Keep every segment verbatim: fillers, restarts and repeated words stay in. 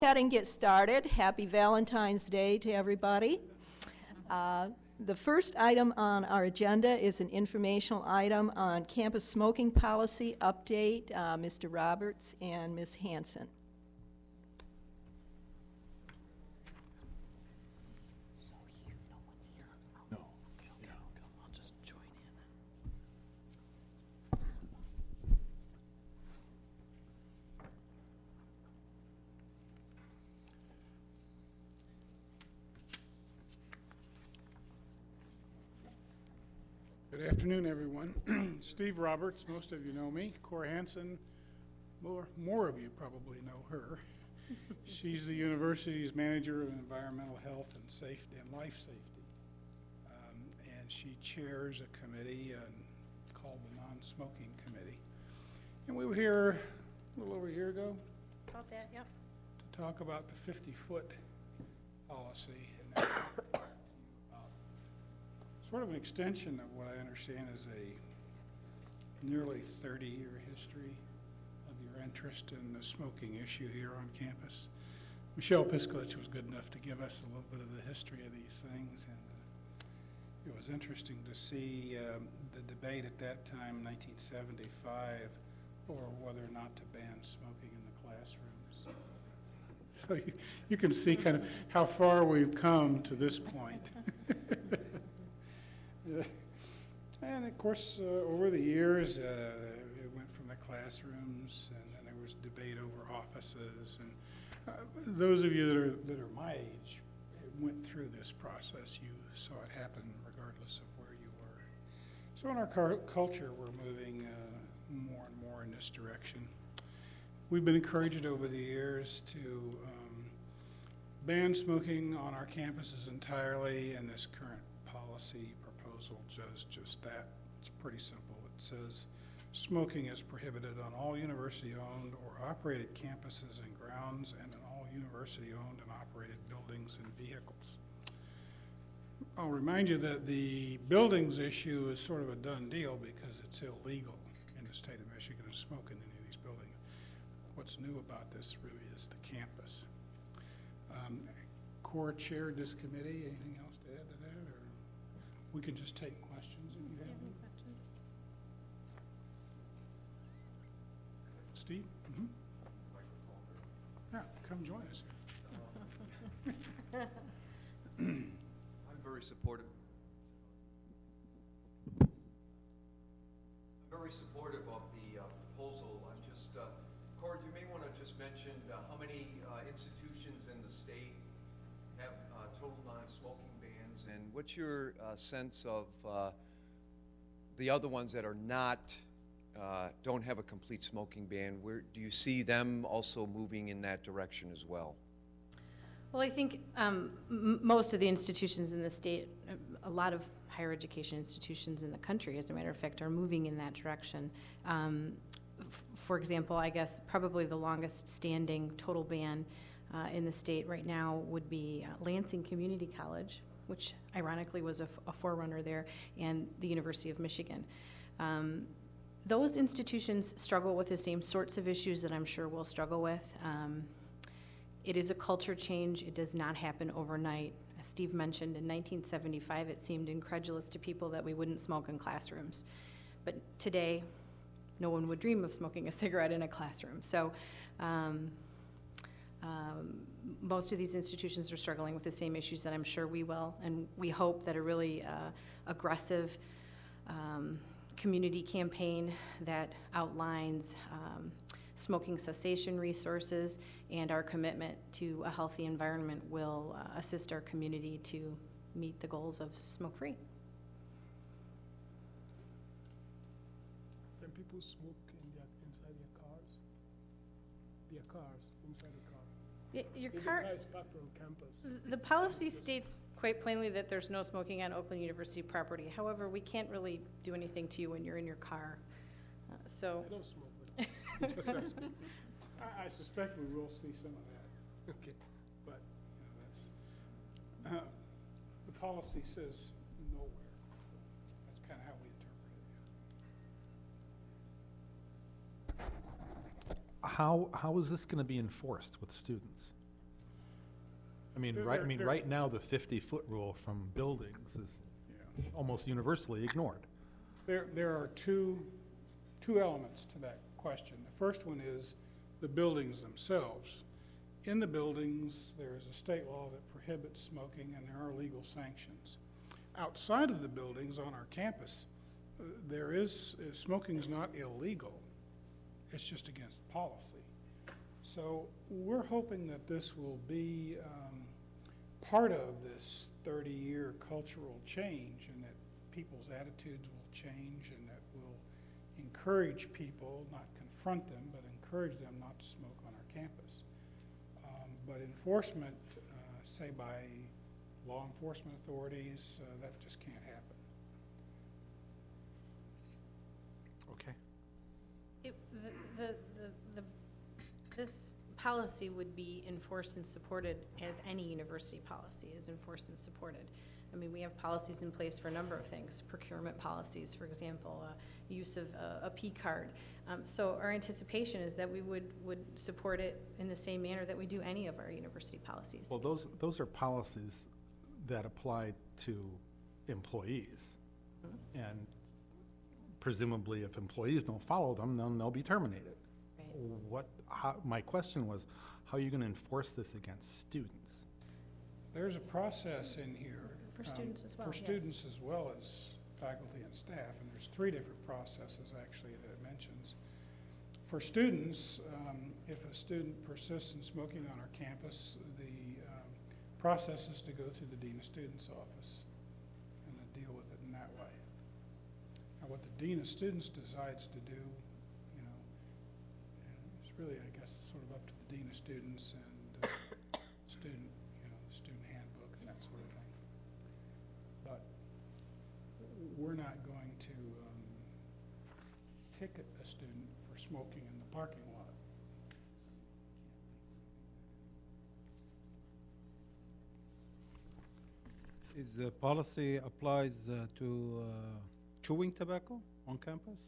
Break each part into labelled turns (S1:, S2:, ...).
S1: Ahead and get started. Happy Valentine's Day to everybody. Uh, the first item on our agenda is an informational item on campus smoking policy update. Uh, Mister Roberts and Miz Hanson.
S2: So you know what's here?
S3: No.
S2: Okay,
S3: No.
S2: I'll just join in.
S3: Good afternoon, everyone. Steve Roberts, most of you know me. Cora Hanson, more, more of you probably know her. She's the university's manager of environmental health and safety and life safety. Um, and she chairs a committee uh, called the Non-Smoking Committee. And we were here a little over a year ago
S4: About that, yep.
S3: to talk about the fifty-foot policy. And sort of an extension of what I understand is a nearly thirty-year history of your interest in the smoking issue here on campus. Michelle Piskulich was good enough to give us a little bit of the history of these things, and uh, it was interesting to see um, the debate at that time, nineteen seventy-five, over whether or not to ban smoking in the classrooms. So you, you can see kind of how far we've come to this point. Uh, and of course, uh, over the years, uh, it went from the classrooms, and then there was debate over offices. And uh, those of you that are that are my age went through this process. You saw it happen regardless of where you were. So in our car- culture, we're moving uh, more and more in this direction. We've been encouraged over the years to um, ban smoking on our campuses entirely, and this current policy proposal does just that. It's pretty simple. It says smoking is prohibited on all university-owned or operated campuses and grounds and in all university-owned and operated buildings and vehicles. I'll remind you that the buildings issue is sort of a done deal because it's illegal in the state of Michigan to smoke in any of these buildings. What's new about this really is the campus. Um, Cora chaired this committee. Anything else to add to that? Or we can just take questions if you have any.
S4: Questions?
S3: Steve? Mm-hmm. Yeah, come join us.
S5: I'm very supportive. I'm very supportive of the uh, proposal. I'm just, uh, Cora, you may want to just mention uh, how many uh, institutions in the state have uh, total non-smoking bans, and what's your uh, sense of uh, the other ones that are not, uh, don't have a complete smoking ban? Where do you see them also moving in that direction as well?
S4: Well, I think um, m- most of the institutions in the state, a lot of higher education institutions in the country, as a matter of fact, are moving in that direction. Um, f- for example, I guess probably the longest standing total ban Uh, in the state right now would be uh, Lansing Community College, which ironically was a, f- a forerunner there, and the University of Michigan. Um, those institutions struggle with the same sorts of issues that I'm sure we'll struggle with. Um, it is a culture change. It does not happen overnight. As Steve mentioned, in nineteen seventy-five, it seemed incredulous to people that we wouldn't smoke in classrooms. But today, no one would dream of smoking a cigarette in a classroom. So. Um, Um, most of these institutions are struggling with the same issues that I'm sure we will, and we hope that a really uh, aggressive um, community campaign that outlines um, smoking cessation resources and our commitment to a healthy environment will uh, assist our community to meet the goals of smoke-free.
S6: Can people smoke in their, inside their cars? Their cars, inside the car?
S4: Y- Your
S6: If
S4: car.
S6: the car is parked on campus.
S4: The policy states quite plainly that there's no smoking on Oakland University property. However, we can't really do anything to you when you're in your car. Uh, So,
S6: I don't smoke, but I'm just asking.
S3: I, I suspect we will see some of that,
S6: Okay.
S3: but you know, that's uh, the policy says nowhere. That's kind of how we interpret it.
S7: How how is this going to be enforced with students? I mean,
S3: There-
S7: right, I
S3: there-
S7: mean,
S3: there-
S7: right now, the fifty-foot rule from buildings is
S3: Yeah.
S7: almost universally ignored.
S3: There, there are two, two elements to that question. The first one is the buildings themselves. In the buildings, there is a state law that prohibits smoking, and there are legal sanctions. Outside of the buildings on our campus, uh, there is, uh, smoking is not illegal. It's just against policy. So we're hoping that this will be um, part of this thirty-year cultural change, and that people's attitudes will change, and that will encourage people, not confront them, but encourage them not to smoke on our campus. Um, But enforcement, uh, say by law enforcement authorities, uh, that just can't happen.
S7: Okay.
S4: It, the, the, the, the, this policy would be enforced and supported as any university policy is enforced and supported. I mean, we have policies in place for a number of things, procurement policies, for example, uh, use of uh, a P card. Um, so our anticipation is that we would, would support it in the same manner that we do any of our university policies.
S7: Well, those, those are policies that apply to employees.
S4: Mhm.
S7: And presumably, if employees don't follow them, then they'll be terminated.
S4: Right.
S7: What, how, my question was, how are you gonna enforce this against students?
S3: There's a process in here.
S4: For
S3: um,
S4: students as well,
S3: For
S4: yes.
S3: students as well as faculty and staff, and there's three different processes actually that it mentions. For students, um, if a student persists in smoking on our campus, the um, process is to go through the Dean of Students office and to deal with it in that way. Now, what the Dean of Students decides to do, you know, is really, I guess, sort of up to the Dean of Students and uh, student, you know, the student handbook and that sort of thing. But we're not going to um, ticket a student for smoking in the parking lot.
S8: Is the policy applies uh, to uh, chewing tobacco on campus?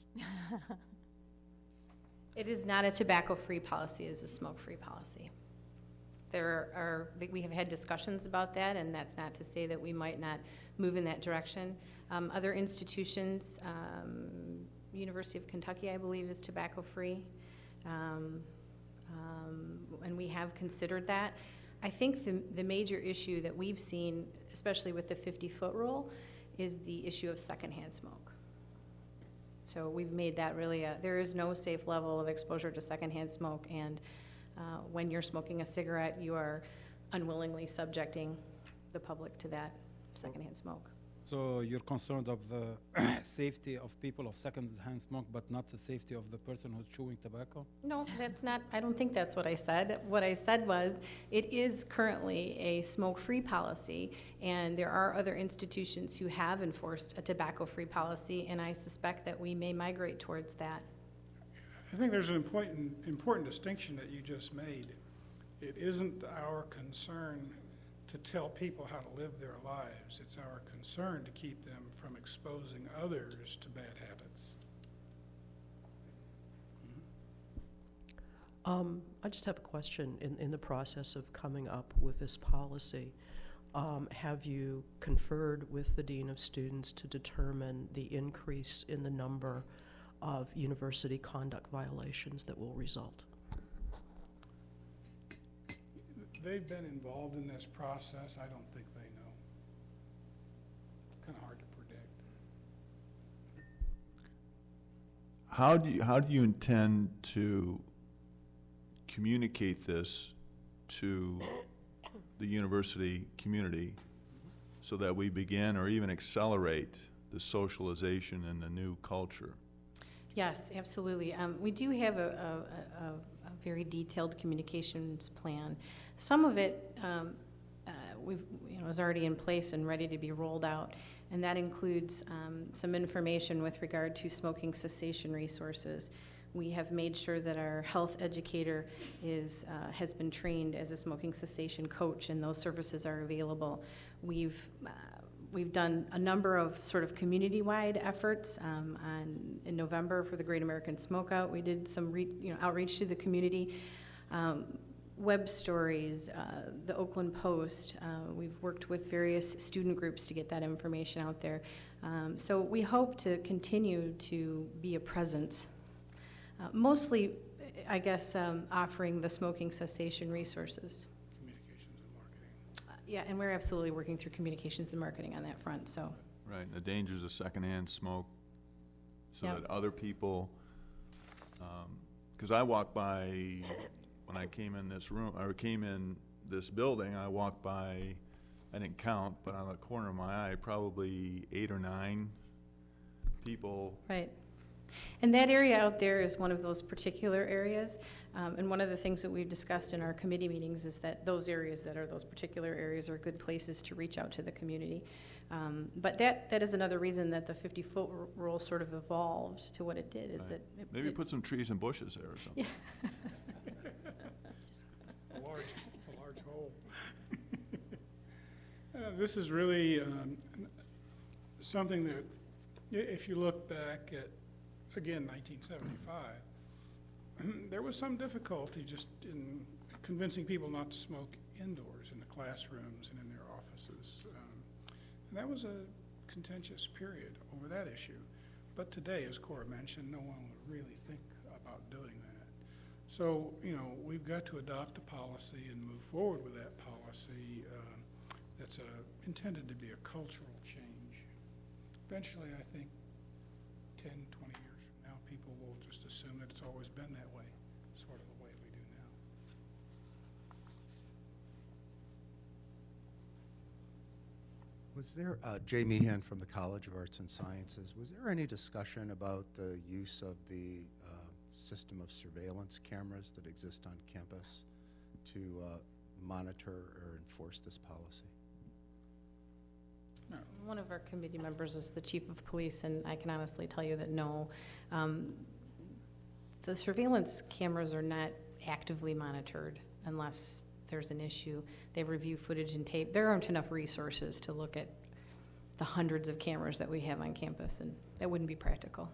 S4: It is not a tobacco-free policy, it is a smoke-free policy. There are, we have had discussions about that, and that's not to say that we might not move in that direction. Um, other institutions, um, University of Kentucky, I believe, is tobacco-free. Um, um, and we have considered that. I think the, the major issue that we've seen, especially with the fifty-foot rule, is the issue of secondhand smoke. So we've made that really a, there is no safe level of exposure to secondhand smoke, and uh, when you're smoking a cigarette, you are unwillingly subjecting the public to that secondhand smoke.
S8: So you're concerned of the safety of people of second-hand smoke, but not the safety of the person who's chewing tobacco?
S4: No, that's not, I don't think that's what I said. What I said was, it is currently a smoke-free policy, and there are other institutions who have enforced a tobacco-free policy, and I suspect that we may migrate towards that.
S3: I think there's an important, important distinction that you just made. It isn't our concern to tell people how to live their lives. It's our concern to keep them from exposing others to bad habits.
S9: Um, I just have a question. In, in the process of coming up with this policy, um, have you conferred with the Dean of Students to determine the increase in the number of university conduct violations that will result?
S3: They've been involved in this process. I don't think they know. Kind of hard to predict.
S10: How do you, how do you intend to communicate this to the university community so that we begin or even accelerate the socialization and the new culture?
S4: Yes, absolutely. Um, we do have a, a, a, a very detailed communications plan. Some of it um, uh, we've, you know, is already in place and ready to be rolled out, and that includes um, some information with regard to smoking cessation resources. We have made sure that our health educator is uh, has been trained as a smoking cessation coach, and those services are available. We've uh, We've done a number of sort of community-wide efforts. Um, on, in November for the Great American Smokeout, we did some re, you know, outreach to the community. Um, web stories, uh, the Oakland Post. Uh, we've worked with various student groups to get that information out there. Um, so we hope to continue to be a presence, uh, mostly, I guess, um, offering the smoking cessation resources.
S3: Communications and marketing.
S4: Uh, yeah, and we're absolutely working through communications and marketing on that front. So.
S10: Right, and the dangers of secondhand smoke, so
S4: Yep.
S10: that other people, because I walked by, when I came in this room, or came in this building, I walked by, I didn't count, but on the corner of my eye, probably eight or nine people.
S4: Right. And that area out there is one of those particular areas. Um, and one of the things that we've discussed in our committee meetings is that those areas that are those particular areas are good places to reach out to the community. Um, but that, that is another reason that the fifty-foot rule sort of evolved to what it did, is
S10: Right.
S4: that it,
S10: Maybe
S4: it,
S10: put some trees and bushes there or something.
S4: Yeah.
S3: A large, a large hole. Uh, This is really um, something that, i- if you look back at, again, nineteen seventy-five, there was some difficulty just in convincing people not to smoke indoors in the classrooms and in their offices. Um, And that was a contentious period over that issue. But today, as Cora mentioned, no one would really think about doing that. So, you know, we've got to adopt a policy and move forward with that policy uh, that's uh, intended to be a cultural change. Eventually, I think ten, twenty years from now, people will just assume that it's always been that way, sort of the way we do now.
S11: Was there, uh, Jay Meehan from the College of Arts and Sciences, was there any discussion about the use of the uh, system of surveillance cameras that exist on campus to uh, monitor or enforce this policy?
S3: No.
S4: One of our committee members is the chief of police, and I can honestly tell you that no. Um, the surveillance cameras are not actively monitored unless there's an issue. They review footage and tape. There aren't enough resources to look at the hundreds of cameras that we have on campus, and that wouldn't be practical.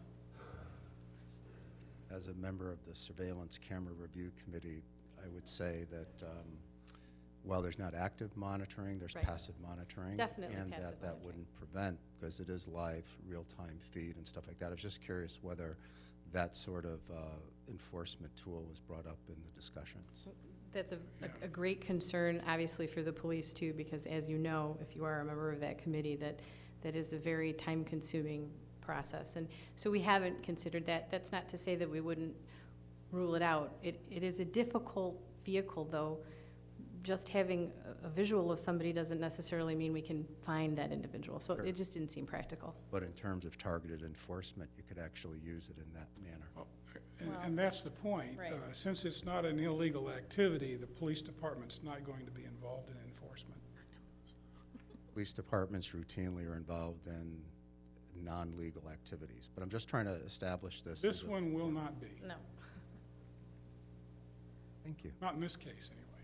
S11: As a member of the Surveillance Camera Review Committee, I would say that um, while there's not active monitoring, there's
S4: Right.
S11: passive monitoring.
S4: Definitely
S11: And
S4: passive
S11: that that
S4: monitoring.
S11: wouldn't prevent, because it is live, real-time feed and stuff like that. I was just curious whether that sort of uh, enforcement tool was brought up in the discussions.
S4: That's a,
S3: Yeah.
S4: a, a great concern, obviously, for the police, too, because as you know, if you are a member of that committee, that, that is a very time-consuming process. And so we haven't considered that. That's not to say that we wouldn't rule it out. It, it is a difficult vehicle, though. Just having a, a visual of somebody doesn't necessarily mean we can find that individual. So
S11: Sure.
S4: it just didn't seem practical.
S11: But in terms of targeted enforcement, you could actually use it in that manner.
S3: Well, And,
S4: Well,
S3: and that's the point.
S4: right.
S3: Uh, Since it's not an illegal activity, the police department's not going to be involved in enforcement.
S11: Police departments routinely are involved in non-legal activities, but I'm just trying to establish this.
S3: This
S11: as a-
S3: one will not be,
S4: No.
S11: Thank you.
S3: not in this case, anyway,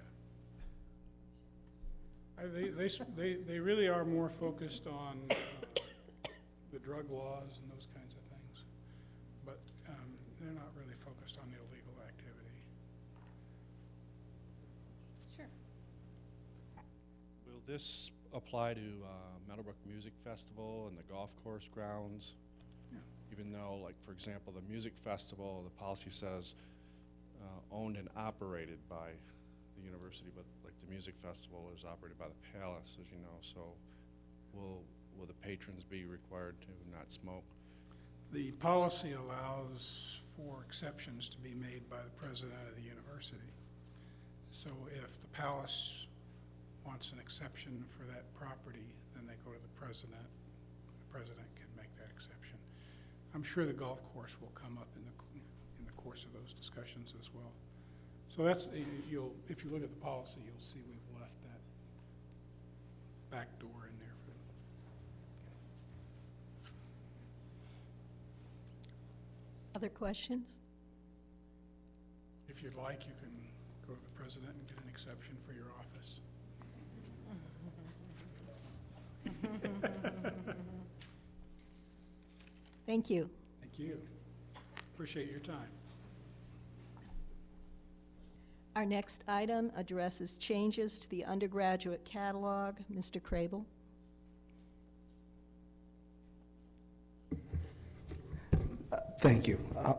S3: yeah. I- They, they, s- they, they really are more focused on uh, the drug laws and those kinds of things, but um, they're not really focused on the illegal activity.
S4: Sure.
S12: Will this apply to uh, Meadowbrook Music Festival and the golf course grounds?
S3: Yeah.
S12: Even though, like, for example, the music festival, the policy says uh, owned and operated by the university, but like the music festival is operated by the Palace, as you know, so will, will the patrons be required to not smoke?
S3: The policy allows for exceptions to be made by the president of the university. So if the Palace wants an exception for that property, then they go to the president. The president can make that exception. I'm sure the golf course will come up in the, in the course of those discussions as well. So that's, you'll, if you look at the policy, you'll see we've left that back door in there for them.
S1: Other questions?
S3: If you'd like, you can go to the president and get an exception for your office.
S1: Thank you.
S3: Thank you. Appreciate your time.
S1: Our next item addresses changes to the undergraduate catalog. Mister Crable.
S13: Uh, thank you. Uh,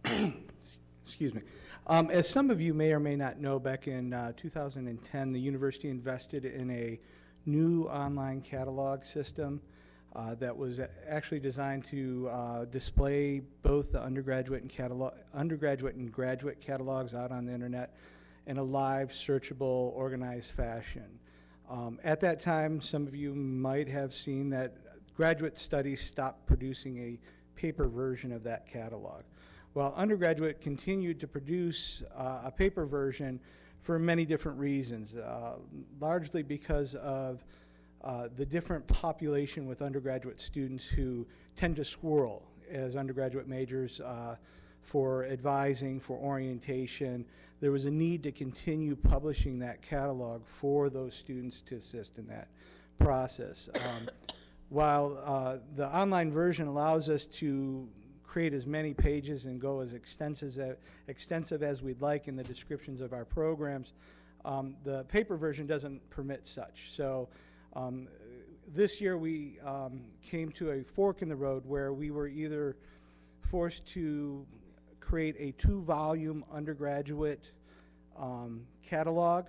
S13: excuse me. Um, as some of you may or may not know, back in uh, two thousand ten, the university invested in a new online catalog system uh, that was actually designed to uh, display both the undergraduate and catalog, undergraduate and graduate catalogs out on the internet in a live, searchable, organized fashion. Um, at that time, some of you might have seen that graduate studies stopped producing a paper version of that catalog. Well, undergraduate continued to produce uh, a paper version for many different reasons, uh, largely because of uh, the different population with undergraduate students who tend to swirl as undergraduate majors uh, for advising, for orientation. There was a need to continue publishing that catalog for those students to assist in that process. Um, while uh, the online version allows us to create as many pages and go as extensive as, extensive as we'd like in the descriptions of our programs, um, the paper version doesn't permit such. So um, this year we um, came to a fork in the road where we were either forced to create a two-volume undergraduate um, catalog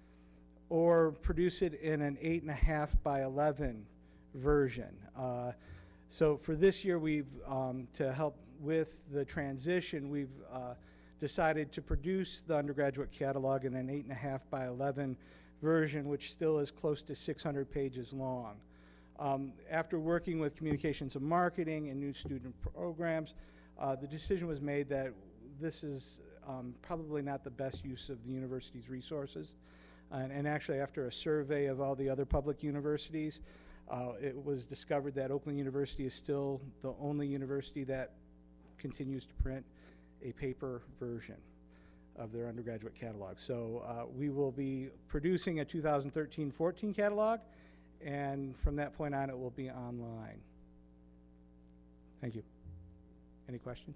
S13: or produce it in an eight and a half by eleven version. Uh, So for this year, we've, um, to help with the transition, we've uh, decided to produce the undergraduate catalog in an eight and a half by eleven version, which still is close to six hundred pages long. Um, after working with communications and marketing and new student programs, uh, the decision was made that this is um, probably not the best use of the university's resources. And, and actually, after a survey of all the other public universities, Uh, it was discovered that Oakland University is still the only university that continues to print a paper version of their undergraduate catalog. So uh, we will be producing a two thousand thirteen fourteen catalog, and from that point on, it will be online. Thank you. Any questions?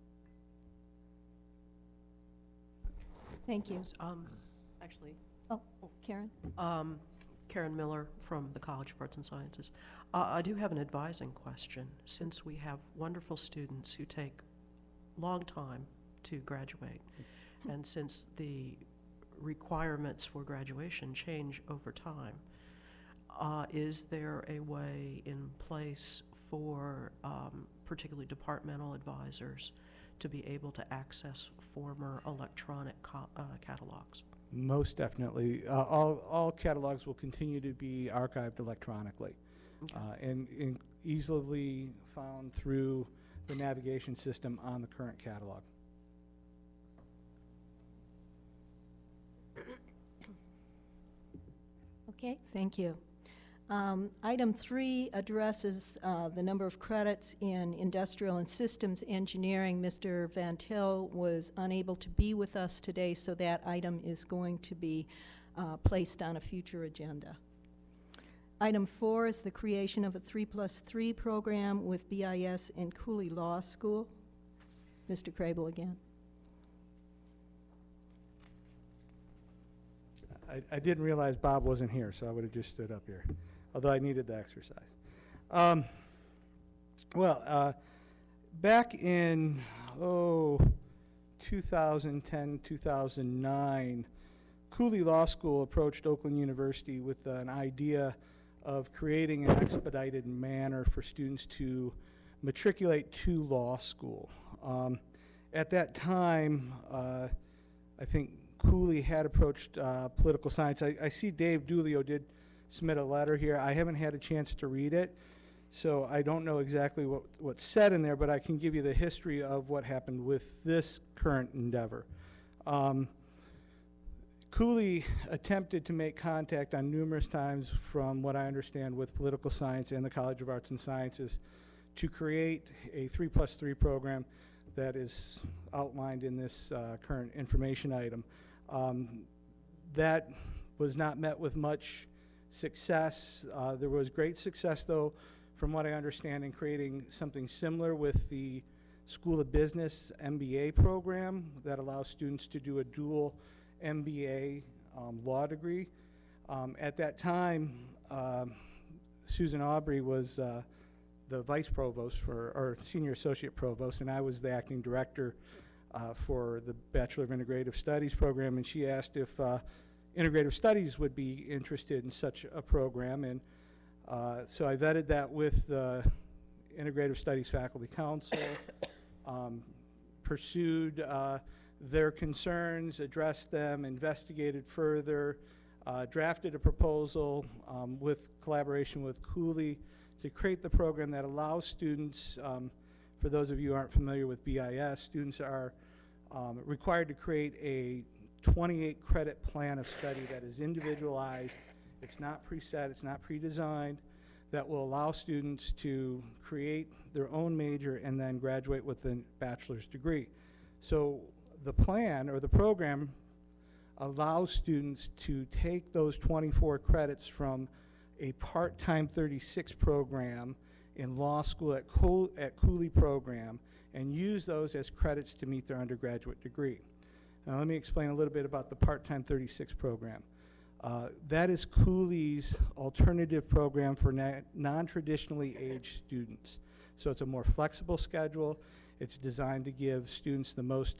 S1: Thank you.
S9: Um, actually,
S1: Oh, Karen?
S9: um, Karen Miller from the College of Arts and Sciences. Uh, I do have an advising question. Since we have wonderful students who take long time to graduate, and since the requirements for graduation change over time, uh, is there a way in place for um, particularly departmental advisors to be able to access former electronic co- uh, catalogs?
S13: Most definitely. Uh, all, all catalogs will continue to be archived electronically
S9: Okay.
S13: uh, and, and easily found through the navigation system on the current catalog.
S1: Okay, thank you. Um, Item three addresses uh, the number of credits in industrial and systems engineering. Mister Van Til was unable to be with us today, so that item is going to be uh, placed on a future agenda. Item four is the creation of a three plus three program with B I S and Cooley Law School. Mister Crable again.
S13: I, I didn't realize Bob wasn't here, so I would have just stood up here, although I needed the exercise. Um, well, uh, back in, oh, two thousand ten, two thousand nine, Cooley Law School approached Oakland University with uh, an idea of creating an expedited manner for students to matriculate to law school. Um, at that time, uh, I think Cooley had approached uh, political science. I, I see Dave Dulio did submit a letter here. I haven't had a chance to read it, so I don't know exactly what, what's said in there, but I can give you the history of what happened with this current endeavor. Um, Cooley attempted to make contact on numerous times, from what I understand, with political science and the College of Arts and Sciences to create a three plus three program that is outlined in this uh, current information item. Um, that was not met with much success. Uh, there was great success, though, from what I understand, in creating something similar with the School of Business M B A program that allows students to do a dual M B A um, law degree. Um, at that time, um, Susan Aubrey was uh, the vice provost for, or senior associate provost, and I was the acting director uh, for the Bachelor of Integrative Studies program, and she asked if uh, Integrative Studies would be interested in such a program, and uh, so I vetted that with the Integrative Studies Faculty Council, um, pursued uh, their concerns, addressed them, investigated further, uh, drafted a proposal um, with collaboration with Cooley to create the program that allows students, um, for those of you who aren't familiar with B I S, students are um, required to create a twenty-eight credit plan of study that is individualized. It's not preset, it's not pre-designed, that will allow students to create their own major and then graduate with a bachelor's degree. So the plan or the program allows students to take those twenty-four credits from a part-time thirty-six program in law school at, Co at Cooley program and use those as credits to meet their undergraduate degree. Now let me explain a little bit about the part-time thirty-six program. Uh, that is Cooley's alternative program for non-traditionally aged students. So it's a more flexible schedule. It's designed to give students the most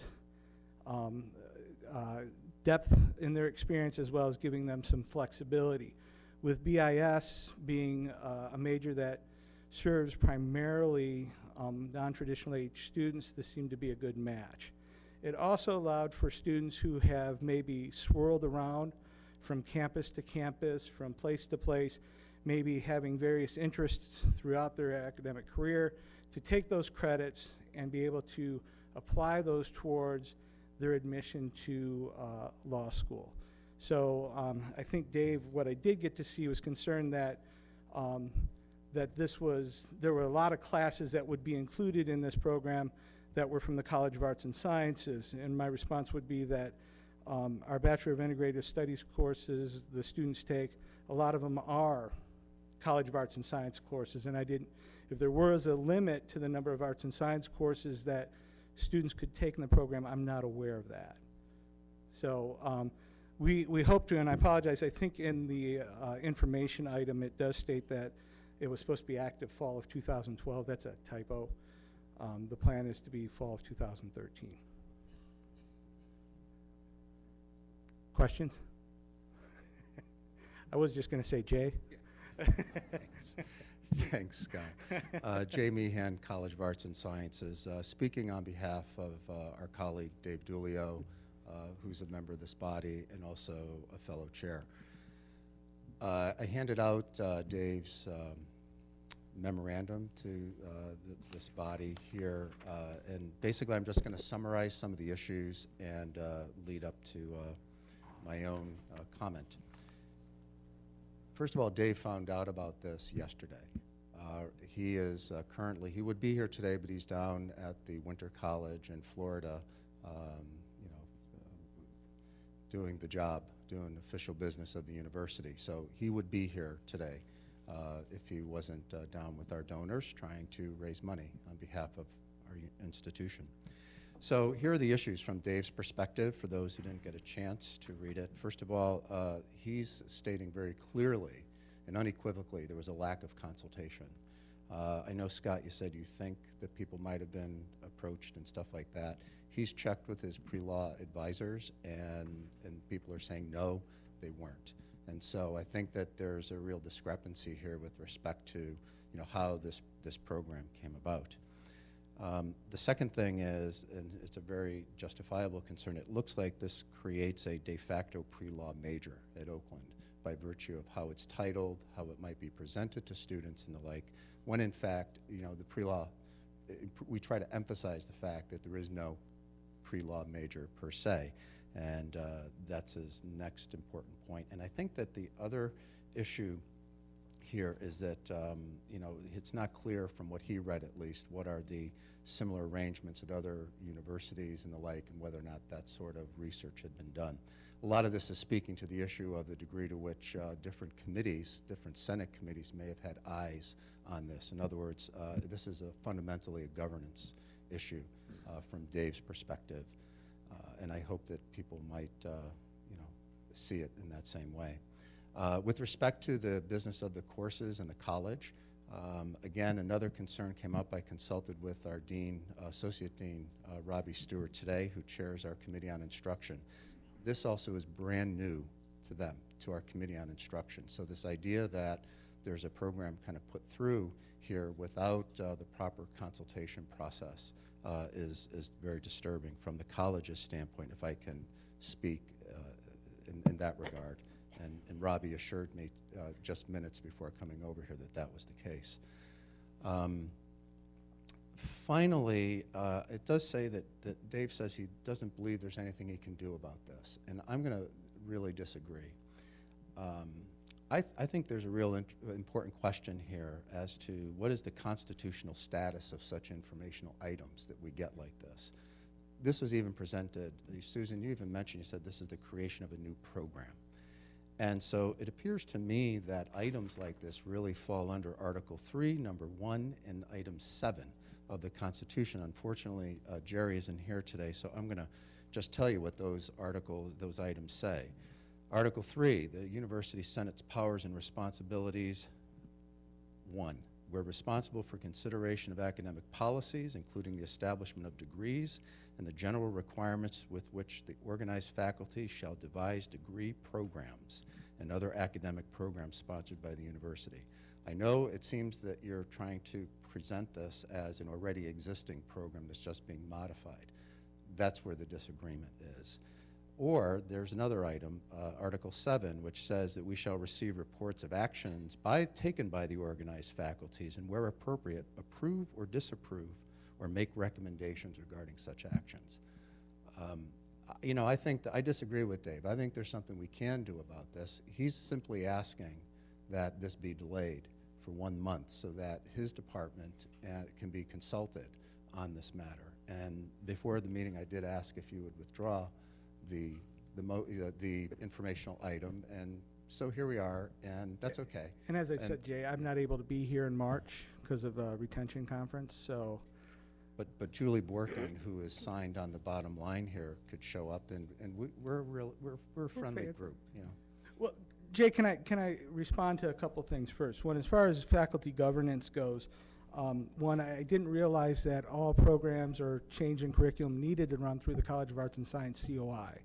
S13: um, uh, depth in their experience as well as giving them some flexibility. With B I S being uh, a major that serves primarily um, non-traditional aged students, this seemed to be a good match. It also allowed for students who have maybe swirled around from campus to campus, from place to place, maybe having various interests throughout their academic career, to take those credits and be able to apply those towards their admission to uh, law school. So um, I think, Dave, what I did get to see was concerned that um, that this was, there were a lot of classes that would be included in this program that were from the College of Arts and Sciences, and my response would be that um, our Bachelor of Integrative Studies courses the students take, a lot of them are College of Arts and Science courses, and I didn't, if there was a limit to the number of arts and science courses that students could take in the program, I'm not aware of that. So um, we, we hope to, and I apologize, I think in the uh, information item it does state that it was supposed to be active fall of two thousand twelve. That's a typo. Um, the plan is to be fall of two thousand thirteen. Questions? I was just going to say Jay.
S11: Yeah. Thanks. Thanks, Scott. Uh, Jay Meehan, College of Arts and Sciences. Uh, speaking on behalf of uh, our colleague Dave Dulio, uh, who's a member of this body and also a fellow chair. Uh, I handed out uh, Dave's um, memorandum to uh, th this body here, uh, and basically I'm just going to summarize some of the issues and uh, lead up to uh, my own uh, comment. First of all, Dave found out about this yesterday. Uh, he is uh, currently, he would be here today, but he's down at the Winter College in Florida, um, you know, uh, doing the job, doing official business of the university. So he would be here today uh, if he wasn't uh, down with our donors trying to raise money on behalf of our institution. So here are the issues from Dave's perspective for those who didn't get a chance to read it. First of all, uh, he's stating very clearly and unequivocally there was a lack of consultation. Uh, I know, Scott, you said you think that people might have been approached and stuff like that. He's checked with his pre-law advisors, and, and people are saying no, they weren't. And so I think that there's a real discrepancy here with respect to, you know, how this, this program came about. Um, the second thing is, and it's a very justifiable concern, it looks like this creates a de facto pre-law major at Oakland by virtue of how it's titled, how it might be presented to students and the like, when in fact, you know, the pre-law, we try to emphasize the fact that there is no pre-law major per se, and uh, that's his next important point. And I think that the other issue here is that, um, you know, it's not clear from what he read at least what are the similar arrangements at other universities and the like, and whether or not that sort of research had been done. A lot of this is speaking to the issue of the degree to which uh, different committees, different Senate committees may have had eyes on this. In other words, uh, this is a fundamentally a governance issue uh, from Dave's perspective, uh, and I hope that people might uh, see it in that same way. Uh, with respect to the business of the courses and the college, um, again, another concern came up. I consulted with our dean, uh, Associate Dean uh, Robbie Stewart today, who chairs our Committee on Instruction. This also is brand new to them, to our Committee on Instruction. So this idea that there's a program kind of put through here without uh, the proper consultation process uh, is, is very disturbing from the college's standpoint, if I can speak uh, in, in that regard. And, and Robbie assured me uh, just minutes before coming over here that that was the case. Um, finally, uh, it does say that, that Dave says he doesn't believe there's anything he can do about this. And I'm going to really disagree. Um, I, th I think there's a real int important question here as to what is the constitutional status of such informational items that we get like this. This was even presented, Susan, you even mentioned, you said this is the creation of a new program. And so it appears to me that items like this really fall under Article three, number one, and item seven of the Constitution. Unfortunately, uh, Jerry isn't here today, so I'm going to just tell you what those articles, those items say. Article three, the University Senate's powers and responsibilities. One, we're responsible for consideration of academic policies, including the establishment of degrees and the general requirements with which the organized faculty shall devise degree programs and other academic programs sponsored by the university. I know it seems that you're trying to present this as an already existing program that's just being modified. That's where the disagreement is. Or there's another item, uh, Article seven, which says that we shall receive reports of actions by, taken by the organized faculties and, where appropriate, approve or disapprove or make recommendations regarding such actions. Um, you know, I think that I disagree with Dave. I think there's something we can do about this. He's simply asking that this be delayed for one month so that his department uh, can be consulted on this matter. And before the meeting, I did ask if you would withdraw the the, mo uh, the informational item, and so here we are, and that's okay.
S13: And as I
S11: and
S13: said, Jay, I'm not able to be here in March because of a retention conference, so.
S11: But, but Julie Borkin, who is signed on the bottom line here, could show up, and, and we, we're, real, we're, we're a friendly
S13: fans.
S11: group, you know.
S13: Well, Jay, can I, can I respond to a couple things first? One, as far as faculty governance goes, um, one, I didn't realize that all programs or change in curriculum needed to run through the College of Arts and Science C O I.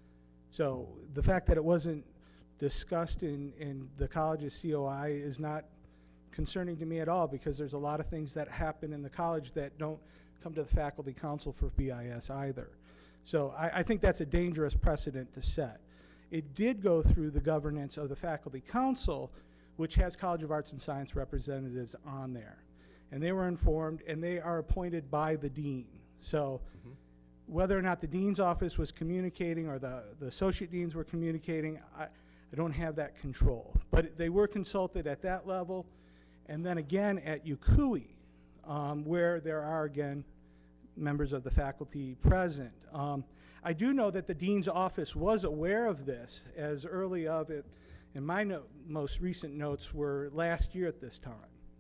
S13: So the fact that it wasn't discussed in, in the college's C O I is not concerning to me at all, because there's a lot of things that happen in the college that don't come to the faculty council for B I S either. So I, I think that's a dangerous precedent to set. It did go through the governance of the faculty council, which has College of Arts and Science representatives on there. And they were informed, and they are appointed by the dean. So mm-hmm. whether or not the dean's office was communicating or the, the associate deans were communicating, I, I don't have that control. But they were consulted at that level, and then again at U C U I, um, where there are, again, members of the faculty present. Um, I do know that the dean's office was aware of this as early of it, and my no most recent notes were last year at this time.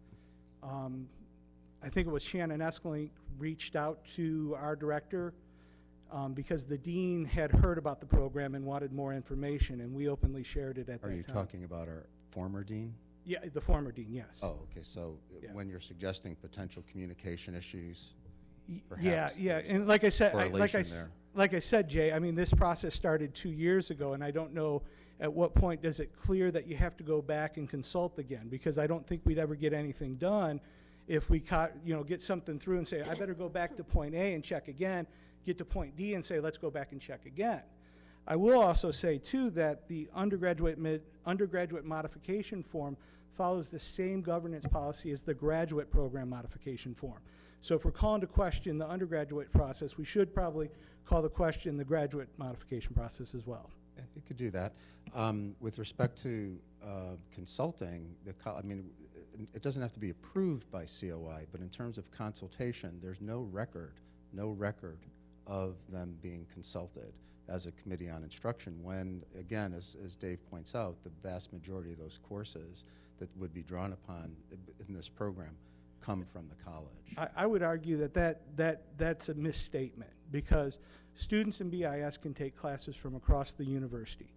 S13: Um, I think it was Shannon Eskelink reached out to our director um, because the dean had heard about the program and wanted more information, and we openly shared it at that time.
S11: Are you talking about our former dean?
S13: Yeah, the former dean, yes.
S11: Oh, okay. So
S13: Yeah.
S11: when you're suggesting potential communication issues,
S13: Y-
S11: perhaps
S13: Yeah, yeah,
S11: there's
S13: and like I said, I, like I,
S11: correlation
S13: s-
S11: there.
S13: like I said, Jay, I mean, this process started two years ago, and I don't know at what point does it clear that you have to go back and consult again, because I don't think we'd ever get anything done if we caught, you know, get something through and say, I better go back to point A and check again, get to point D and say, let's go back and check again. I will also say, too, that the undergraduate, mid, undergraduate modification form follows the same governance policy as the graduate program modification form. So if we're calling to question the undergraduate process, we should probably call to question the graduate modification process as well.
S11: Yeah, you could do that. Um, with respect to uh, consulting, the co I mean, it doesn't have to be approved by C O I, but in terms of consultation, there's no record, no record of them being consulted as a committee on instruction when, again, as, as Dave points out, the vast majority of those courses that would be drawn upon in this program come from the college.
S13: I, I would argue that, that, that that's a misstatement, because students in B I S can take classes from across the university.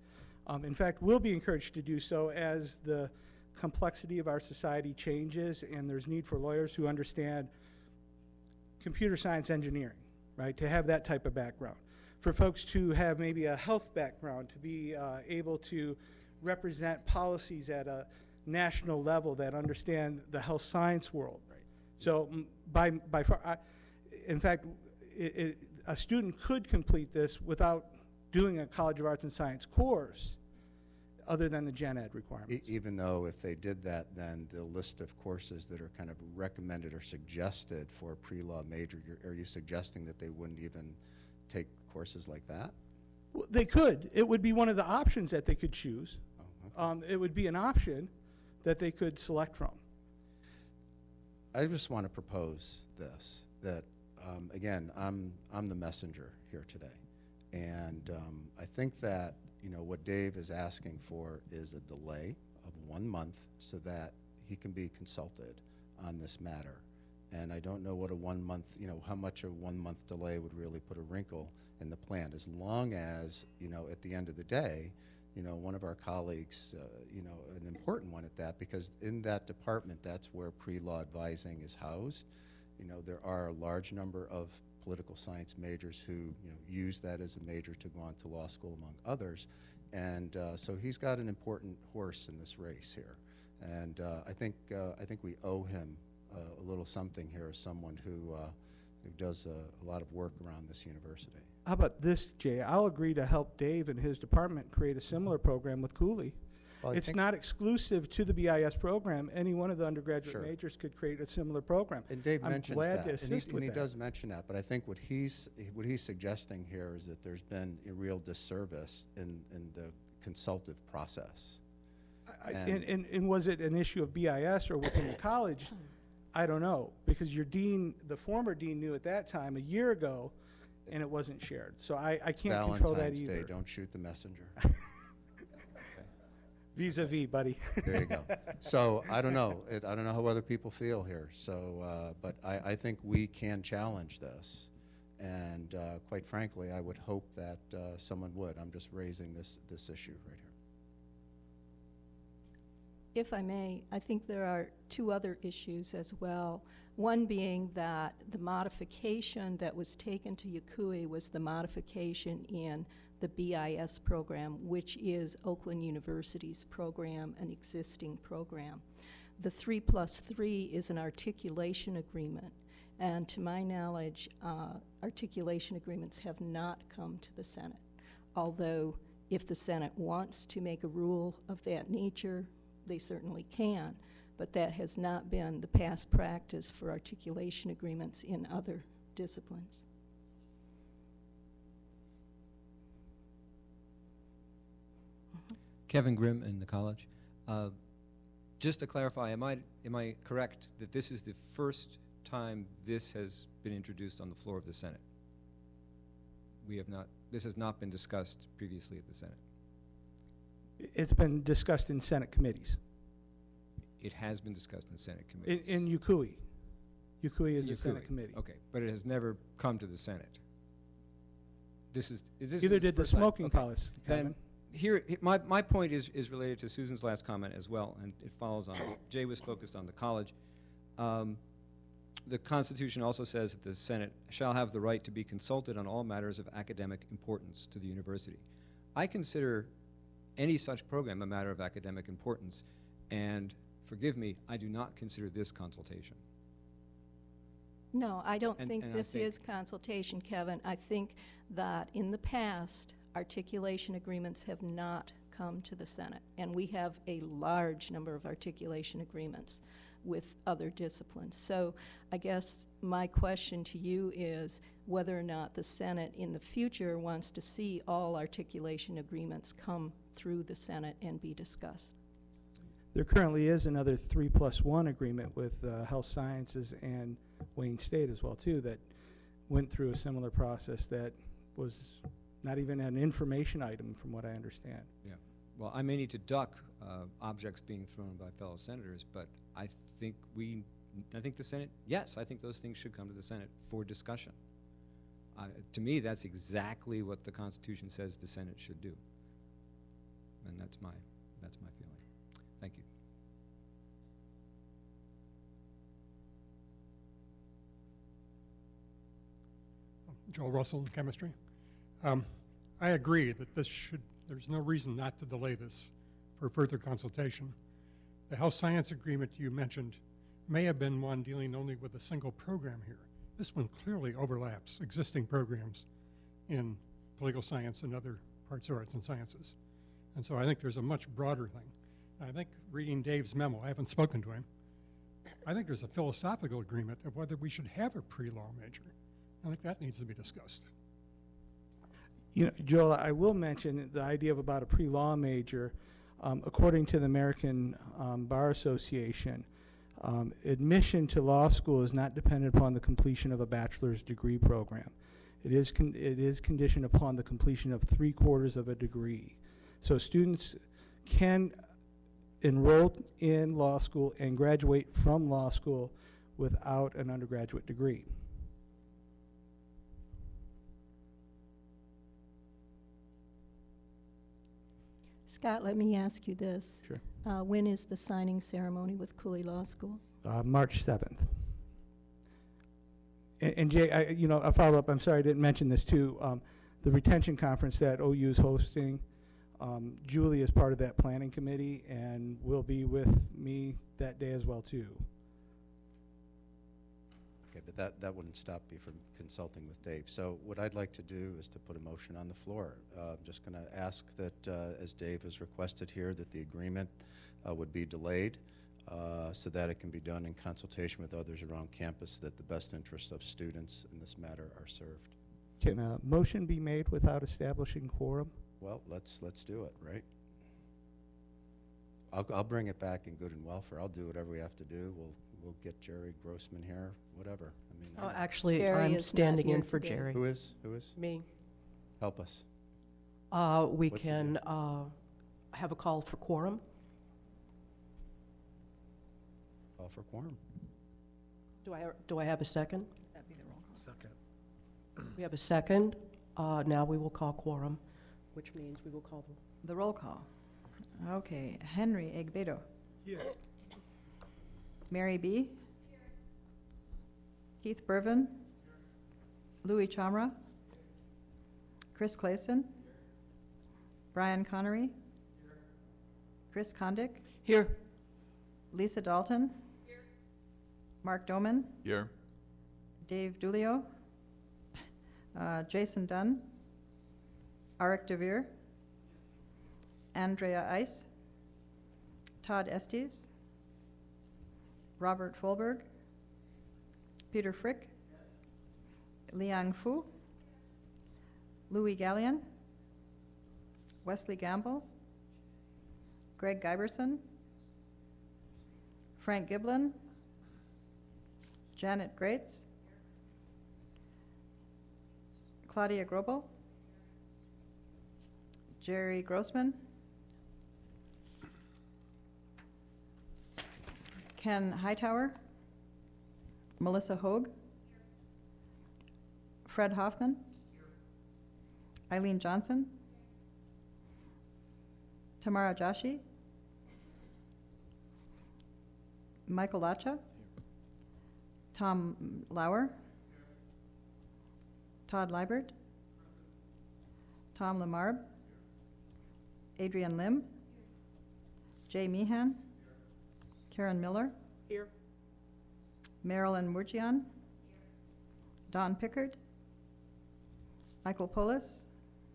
S13: Um, in fact, we'll be encouraged to do so as the complexity of our society changes and there's need for lawyers who understand computer science engineering, right, to have that type of background. For folks to have maybe a health background, to be uh, able to represent policies at a national level that understand the health science world. Right. So mm, by, by far, I, in fact, it, it, a student could complete this without doing a College of Arts and Science course other than the gen ed requirements.
S11: E even though if they did that, then the list of courses that are kind of recommended or suggested for a pre-law major, you're, are you suggesting that they wouldn't even take courses like that?
S13: Well, they could. It would be one of the options that they could choose.
S11: Oh, okay.
S13: Um, it would be an option that they could select from.
S11: I just want to propose this, that, um, again, I'm, I'm the messenger here today. And um, I think that, you know, what Dave is asking for is a delay of one month so that he can be consulted on this matter. And I don't know what a one month, you know, how much a one month delay would really put a wrinkle in the plan, as long as, you know, at the end of the day, you know, one of our colleagues, uh, you know, an important one at that, because in that department, that's where pre-law advising is housed. You know, there are a large number of political science majors who, you know, use that as a major to go on to law school, among others. And uh, so he's got an important horse in this race here. And uh, I think uh, I think we owe him uh, a little something here as someone who, uh, who does a, a lot of work around this university.
S13: How about this, Jay? I'll agree to help Dave and his department create a similar program with Cooley.
S11: Well, I
S13: it's
S11: think
S13: not exclusive to the B I S program. Any one of the undergraduate
S11: Sure.
S13: majors could create a similar program.
S11: And Dave
S13: I'm
S11: mentions
S13: glad
S11: that,
S13: to
S11: and he,
S13: assist
S11: and
S13: with
S11: he
S13: that.
S11: does mention that. But I think what he's what he's suggesting here is that there's been a real disservice in in the consultative process.
S13: I-
S11: And-
S13: And, and, and was it an issue of B I S or within the college? I don't know, because your dean, the former dean, knew at that time, a year ago, and it wasn't shared. So I, I can't control that
S11: Valentine's
S13: either.
S11: Day, don't shoot the messenger.
S13: Vis-a-vis, buddy.
S11: There you go. So I don't know. It, I don't know how other people feel here. So, uh, but I, I think we can challenge this, and uh, quite frankly, I would hope that uh, someone would. I'm just raising this this issue right here.
S1: If I may, I think there are two other issues as well. One being that the modification that was taken to Yukui was the modification in the B I S program, which is Oakland University's program, an existing program. The three plus three is an articulation agreement, and to my knowledge, uh, articulation agreements have not come to the Senate. Although, if the Senate wants to make a rule of that nature, they certainly can, but that has not been the past practice for articulation agreements in other disciplines.
S14: Kevin Grimm in the college. Uh, just to clarify, am I, am I correct that this is the first time this has been introduced on the floor of the Senate? We have not, this has not been discussed previously at the Senate.
S13: It's been discussed in Senate committees.
S14: It has been discussed in Senate
S13: In,
S14: committees.
S13: in Yukui. Yukui is a
S14: Yukui.
S13: Senate committee.
S14: Okay, but it has never come to the Senate. This is, this
S13: Either
S14: is
S13: did the
S14: first time.
S13: smoking
S14: Okay.
S13: policy,
S14: Then
S13: Kevin.
S14: here, he- my, my point is, is related to Susan's last comment as well, and it follows on. Jay was focused on the college. Um, the Constitution also says that the Senate shall have the right to be consulted on all matters of academic importance to the university. I consider any such program a matter of academic importance, and forgive me, I do not consider this consultation.
S1: No, I don't
S14: And-
S1: think
S14: and I
S1: this
S14: think-
S1: is consultation, Kevin. I think that in the past, articulation agreements have not come to the Senate, and we have a large number of articulation agreements with other disciplines. So I guess my question to you is whether or not the Senate in the future wants to see all articulation agreements come through the Senate and be discussed.
S13: There currently is another three plus one agreement with uh, Health Sciences and Wayne State as well, too, that went through a similar process that was not even an information item from what I understand.
S14: Yeah. Well, I may need to duck uh, objects being thrown by fellow senators, but I think we, I think the Senate, yes, I think those things should come to the Senate for discussion. Uh, to me, that's exactly what the Constitution says the Senate should do. and that's my, that's my feeling. Thank you.
S15: Joel Russell, Chemistry. Um, I agree that this should, there's no reason not to delay this for further consultation. The health science agreement you mentioned may have been one dealing only with a single program here. This one clearly overlaps existing programs in political science and other parts of arts and sciences. And so I think there's a much broader thing. And I think reading Dave's memo, I haven't spoken to him, I think there's a philosophical agreement of whether we should have a pre-law major. I think that needs to be discussed.
S13: You know, Joel, I will mention the idea of about a pre-law major. Um, according to the American um, Bar Association, um, admission to law school is not dependent upon the completion of a bachelor's degree program. It is con it is conditioned upon the completion of three quarters of a degree. So students can enroll in law school and graduate from law school without an undergraduate degree.
S1: Scott, let me ask you this.
S13: Sure.
S1: Uh, when is the signing ceremony with Cooley Law School?
S13: Uh, March seventh. And, and Jay, I, you know, a follow-up, I'm sorry I didn't mention this too. Um, the retention conference that O U is hosting, um, Julie is part of that planning committee and will be with me that day as well too.
S11: Okay, but that, that wouldn't stop me from consulting with Dave. So what I'd like to do is to put a motion on the floor. Uh, I'm just going to ask that, uh, as Dave has requested here, that the agreement uh, would be delayed uh, so that it can be done in consultation with others around campus, so that the best interests of students in this matter are served.
S13: Can a motion be made without establishing quorum?
S11: Well, let's, let's do it, right? I'll, I'll bring it back in good and welfare. I'll do whatever we have to do. We'll We'll get Jerry Grossman here, whatever. I mean,
S9: Oh, actually,
S1: Jerry
S9: I'm
S1: is
S9: standing
S1: not
S9: in
S1: here
S9: for
S1: today.
S9: Jerry.
S11: who is? Who is?
S9: Me.
S11: Help us.
S9: Uh, we
S11: What's the
S9: can
S11: deal?
S9: uh, have a call for quorum.
S11: Call for quorum.
S9: Do I, do I have a second?
S2: That'd be the roll call.
S7: Second.
S9: We have a second. Uh, Now we will call quorum, which means we will call the
S2: The roll call. Okay, Henry Egbedo.
S3: Here.
S2: Mary B. Keith Bervin. Louis Chamra. Chris Clayson. Brian Connery. Chris Kondick.
S9: Here.
S2: Lisa Dalton. Mark Doman.
S10: Here.
S2: Dave Dulio. Uh, Jason Dunn. Arik DeVere. Andrea Ice. Todd Estes. Robert Folberg. Peter Frick. Liang Fu. Louis Gallion. Wesley Gamble. Greg Giberson. Frank Giblin. Janet Grates. Claudia Grobel. Jerry Grossman. Ken Hightower. Melissa Hoag. Fred Hoffman. Eileen Johnson. Tamara Joshi. Michael Lacha. Tom Lauer. Todd Liebert. Tom Lamarb. Adrian Lim. Jay Meehan. Karen Miller.
S9: Here.
S2: Marilyn Murgian. Don Pickard. Michael Polis.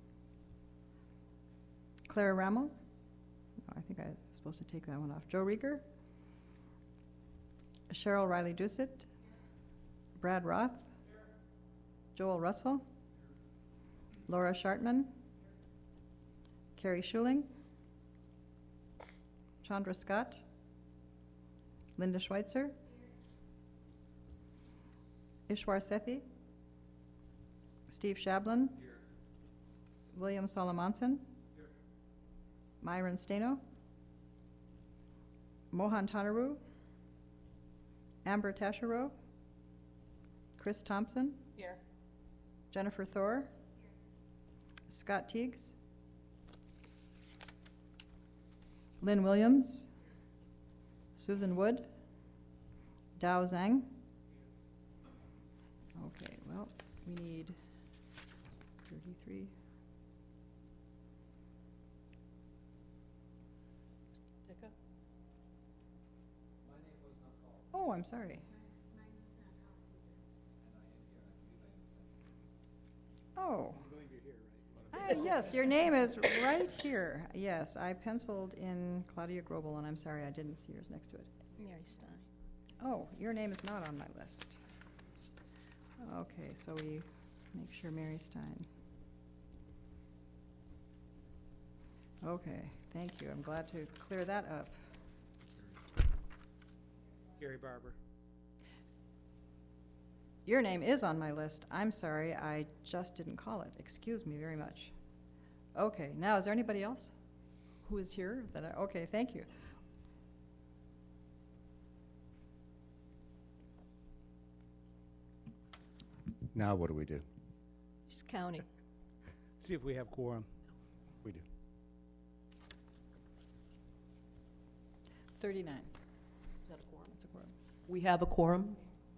S2: Claire Rammel. Oh, I think I was supposed to take that one off. Joe Rieger. Cheryl Riley Doucet. Brad Roth. Joel Russell. Laura Schartman. Carrie Schuling. Chandra Scott. Linda Schweitzer. Ishwar Sethi. Steve Shablin. William Solomonson. Myron Steno. Mohan Tanaru. Amber Tasharow. Chris Thompson.
S9: Here.
S2: Jennifer Thor. Scott Teagues. Lynn Williams, Susan Wood, Dao Zhang. Okay, well, we need thirty-three. Oh, I'm sorry. Oh. Ah, yes, your name is right here. Yes, I penciled in Claudia Grobel, and I'm sorry I didn't see yours next to it.
S1: Mary Stein.
S2: Oh, your name is not on my list. Okay, so we make sure Mary Stein. Okay, thank you. I'm glad to clear that up.
S13: Gary Barber.
S2: Your name is on my list. I'm sorry, I just didn't call it. Excuse me very much. Okay, now is there anybody else who is here that I, okay, thank you.
S11: Now what do we do?
S1: She's counting.
S13: See if we have quorum.
S11: We do.
S2: thirty-nine.
S9: Is that a quorum? It's a quorum. We have a quorum.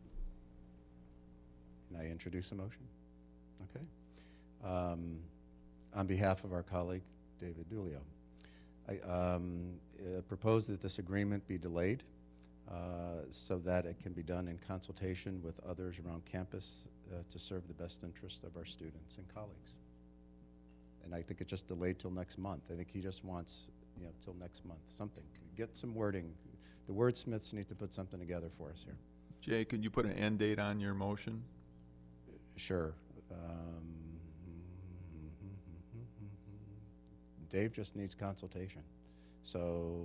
S11: Can I introduce a motion? Okay. Um, on behalf of our colleague, David Dulio, I um, uh, propose that this agreement be delayed uh, so that it can be done in consultation with others around campus uh, to serve the best interest of our students and colleagues. And I think it's just delayed till next month. I think he just wants, you know, till next month, something. Get some wording. The wordsmiths need to put something together for us here.
S10: Jay, can you put an end date on your motion?
S11: Sure. Um, Dave just needs consultation. So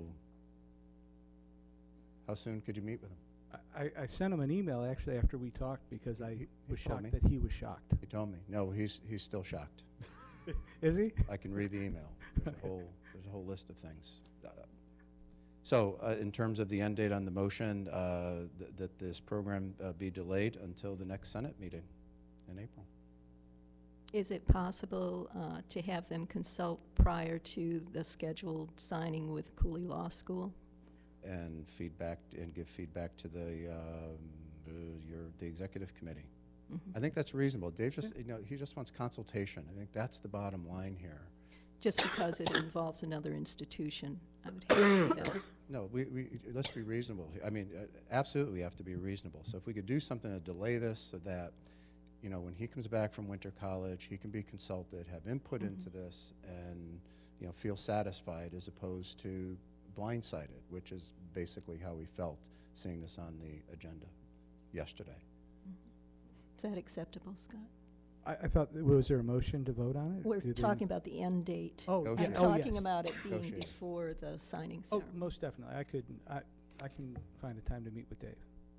S11: how soon could you meet with him?
S13: I, I sent him an email actually after we talked because I
S11: He-
S13: was
S11: he told
S13: shocked
S11: me.
S13: that he was shocked.
S11: He told me. No, he's, he's still shocked.
S13: Is he?
S11: I can read the email. There's a whole, there's a whole list of things. Uh, So uh, in terms of the end date on the motion, uh, th- that this program uh, be delayed until the next Senate meeting in April.
S1: Is it possible uh, to have them consult prior to the scheduled signing with Cooley Law School?
S11: And feedback, and give feedback to the, um, uh, your, the executive committee.
S1: Mhm.
S11: I think that's reasonable. Dave just, you know, he just wants consultation. I think that's the bottom line here.
S1: Just because it involves another institution, I would hate to see that.
S11: No, we, we, let's be reasonable. here. I mean, uh, absolutely we have to be reasonable. So if we could do something to delay this so that, you know, when he comes back from winter college, he can be consulted, have input
S1: Mhm.
S11: into this, and, you know, feel satisfied as opposed to blindsided, which is basically how we felt seeing this on the agenda yesterday.
S1: Is that acceptable, Scott?
S13: I, I thought, was there a motion to vote on it?
S1: We're
S13: Do they-
S1: talking about the end date.
S13: Oh,
S11: Go
S13: yeah,
S1: I'm
S11: Negotiate.
S13: oh,
S1: talking
S13: yes.
S1: about it being
S11: Negotiate.
S1: before the signing
S13: Oh,
S1: ceremony.
S13: most definitely. I could, I, I can find a time to meet with Dave.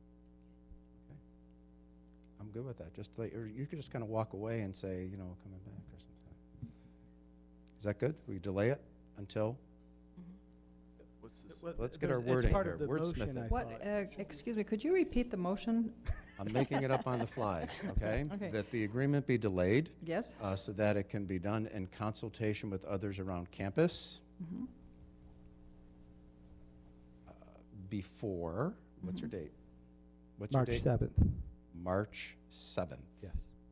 S11: I'm good with that. Just like, or you could just kind of walk away and say, you know, coming back or something. Is that good? We delay it until?
S10: What's this?
S13: Well,
S11: Let's get
S13: there's-
S11: our
S13: it's
S11: wording
S13: part
S11: here.
S13: of the
S11: Wordsmith
S13: motion,
S11: it.
S13: I
S2: What,
S13: thought.
S2: uh, excuse me, could you repeat the motion?
S11: I'm making it up on the fly, okay?
S2: Okay.
S11: That the agreement be delayed
S2: Yes?
S11: uh, so that it can be done in consultation with others around campus
S2: Mhm.
S11: uh, before, what's your
S2: Mhm.
S11: date? What's your
S13: March
S11: date?
S13: seventh,
S11: March seventh.
S13: yes.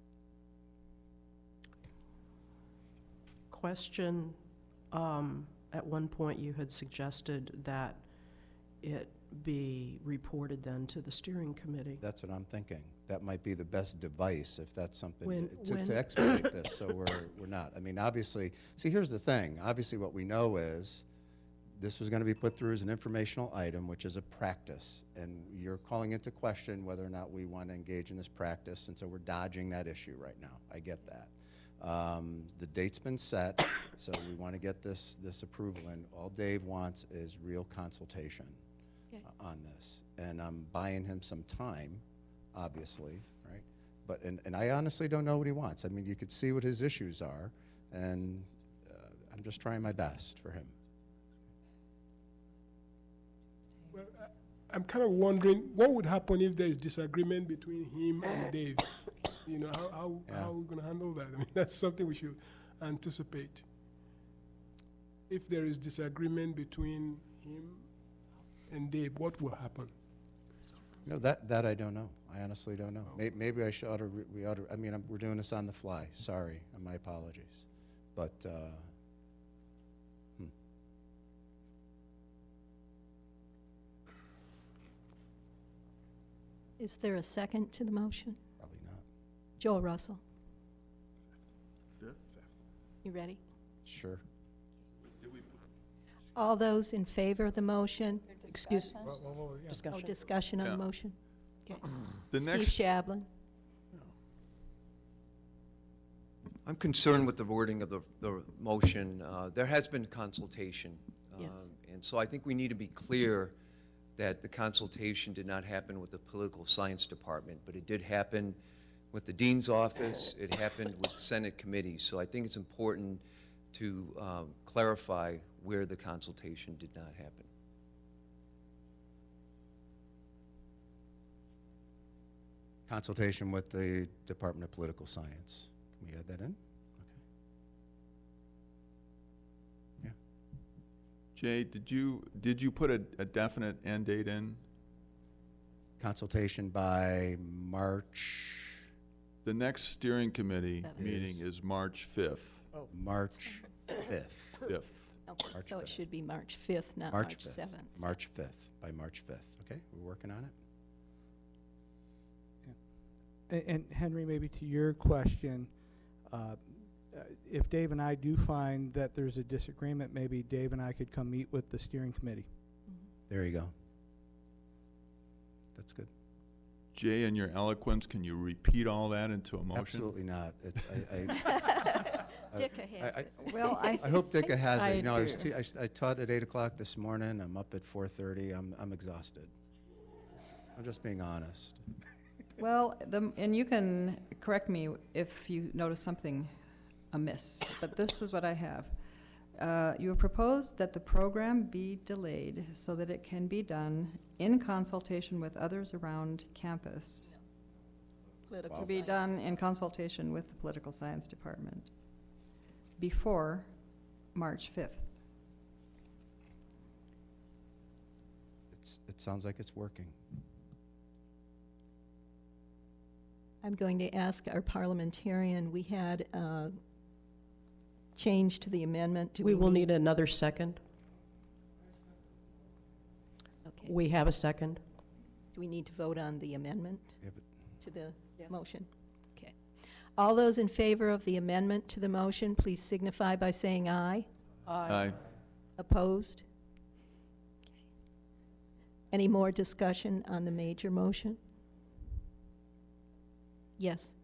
S9: Question, um, at one point you had suggested that it be reported then to the steering committee.
S11: That's what I'm thinking. That might be the best device if that's something,
S9: When-
S11: that- to,
S9: when-
S11: to expedite this, so we're, we're not. I mean, obviously, see, here's the thing. Obviously, what we know is this was gonna be put through as an informational item, which is a practice. And you're calling into question whether or not we want to engage in this practice, and so we're dodging that issue right now. I get that. Um, the date's been set, so we want to get this, this approval in. All Dave wants is real consultation
S1: Okay.
S11: uh, on this. And I'm buying him some time, obviously, right? But, and, and I honestly don't know what he wants. I mean, you could see what his issues are, and uh, I'm just trying my best for him.
S6: Well, I- I'm kind of wondering, what would happen if there is disagreement between him and Dave? You know, how, how,
S11: Yeah.
S6: how are we going to handle that? I mean, that's something we should anticipate. if there is disagreement between him and Dave, what will happen?
S11: No, that, that I don't know. I honestly don't know. May, maybe I should, ought to, re- we ought to, I mean, I'm, we're doing this on the fly. Sorry, and my apologies. But, uh, hmm.
S1: Is there a second to the motion?
S11: Probably not.
S1: Joel Russell,
S10: Fifth?
S1: you ready?
S11: Sure.
S1: All those in favor of the motion?
S9: Excuse,
S15: Well, well, well, yeah.
S1: Oh,
S9: discussion.
S1: discussion on the
S10: Yeah.
S1: motion? Okay.
S10: The
S1: Steve
S10: next,
S1: Shablin.
S5: I'm concerned with the wording of the, the motion. Uh, There has been consultation.
S1: Yes.
S5: um, And so I think we need to be clear that the consultation did not happen with the political science department, but it did happen with the dean's office, it happened with Senate committees. So I think it's important to um, clarify where the consultation did not happen.
S11: Consultation with the Department of Political Science. Can we add that in? Okay. Yeah.
S10: Jay, did you, did you put a, a definite end date in?
S11: Consultation by March,
S10: The next steering committee
S1: Seventh.
S10: meeting is March fifth.
S11: March fifth.
S10: Fifth.
S1: Okay,
S11: March
S1: so it
S11: fifth.
S1: should be March fifth, not
S11: March
S1: March
S11: fifth.
S1: seventh.
S11: March fifth, by March fifth. Okay, we're working on it.
S13: And, and Henry, maybe to your question, uh, uh, if Dave and I do find that there's a disagreement, maybe Dave and I could come meet with the steering committee.
S11: There you go. That's good.
S10: Jay, in your eloquence, can you repeat all that into a motion?
S11: Absolutely not. It, I, I,
S1: Dicka has
S11: I-
S1: it.
S2: Well, I.
S11: I hope Dicka has
S2: I
S11: it. You know, I, was
S2: do.
S11: te- I, s- I taught at eight o'clock this morning. I'm up at four thirty. I'm, I'm exhausted. I'm just being honest.
S2: Well, the, and you can correct me if you notice something amiss, but this is what I have. Uh, You have proposed that the program be delayed so that it can be done in consultation with others around campus.
S1: Political
S2: To be
S1: science.
S2: done in consultation with the political science department before March fifth.
S11: It's, it sounds like it's working.
S1: I'm going to ask our parliamentarian, we had a change to the amendment. Do
S9: We will need another second.
S1: Okay.
S9: We have a second.
S1: Do we need to vote on the amendment
S11: Yeah, but
S1: to the motion? Okay. All those in favor of the amendment to the motion, please signify by saying aye.
S10: Aye.
S1: Opposed? Okay. Any more discussion on the major motion? Yes.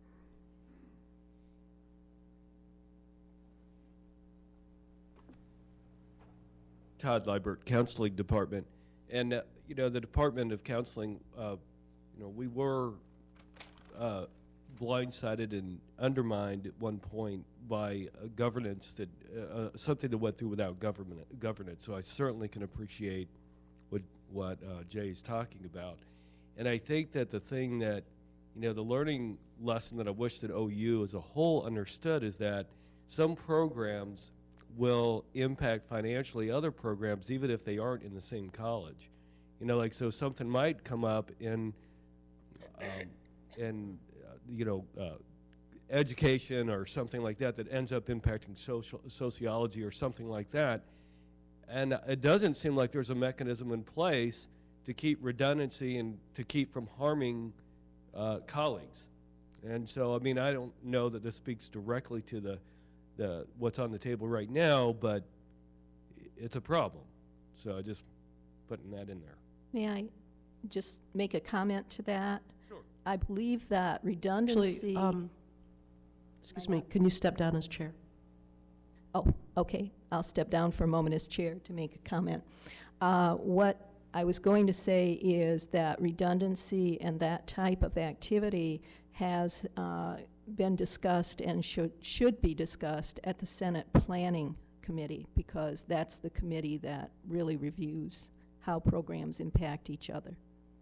S16: Todd Liebert, Counseling Department. And, uh, you know, the Department of Counseling, uh, you know, we were uh, blindsided and undermined at one point by a governance that, uh, uh, something that went through without government governance. So I certainly can appreciate what, what uh, Jay is talking about. And I think that the thing that, you know, the learning lesson that I wish that O U as a whole understood is that some programs will impact financially other programs even if they aren't in the same college. You know, like, so something might come up in, um, in uh, you know, uh, education or something like that that ends up impacting social sociology or something like that. And it doesn't seem like there's a mechanism in place to keep redundancy and to keep from harming uh, colleagues. And so, I mean, I don't know that this speaks directly to the The, what's on the table right now, but it's a problem. So I just putting that in there.
S1: May I just make a comment to that?
S16: Sure.
S1: I believe that
S9: Actually,
S1: redundancy.
S9: um, excuse me, can you step down as chair?
S1: Oh, okay. I'll step down for a moment as chair to make a comment. Uh, What I was going to say is that redundancy and that type of activity has uh, been discussed and should, should be discussed at the Senate Planning Committee, because that's the committee that really reviews how programs impact each other.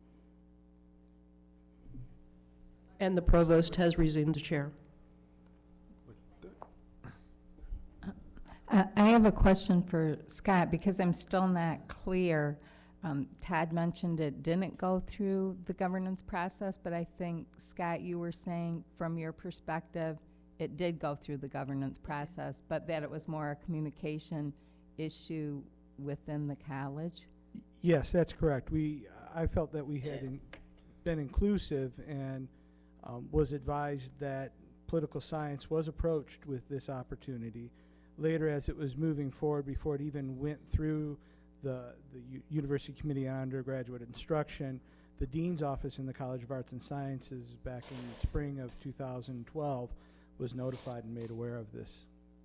S9: And the provost has resumed the chair.
S17: Uh, I have a question for Scott because I'm still not clear. Um, Todd mentioned it didn't go through the governance process, but I think, Scott, you were saying from your perspective, it did go through the governance process, but that it was more a communication issue within the college?
S13: Yes, that's correct. We, I felt that we had in, been inclusive and um, was advised that political science was approached with this opportunity. Later, as it was moving forward, before it even went through the, the U University Committee on Undergraduate Instruction, the Dean's Office in the College of Arts and Sciences back in the spring of two thousand twelve was notified and made aware of this.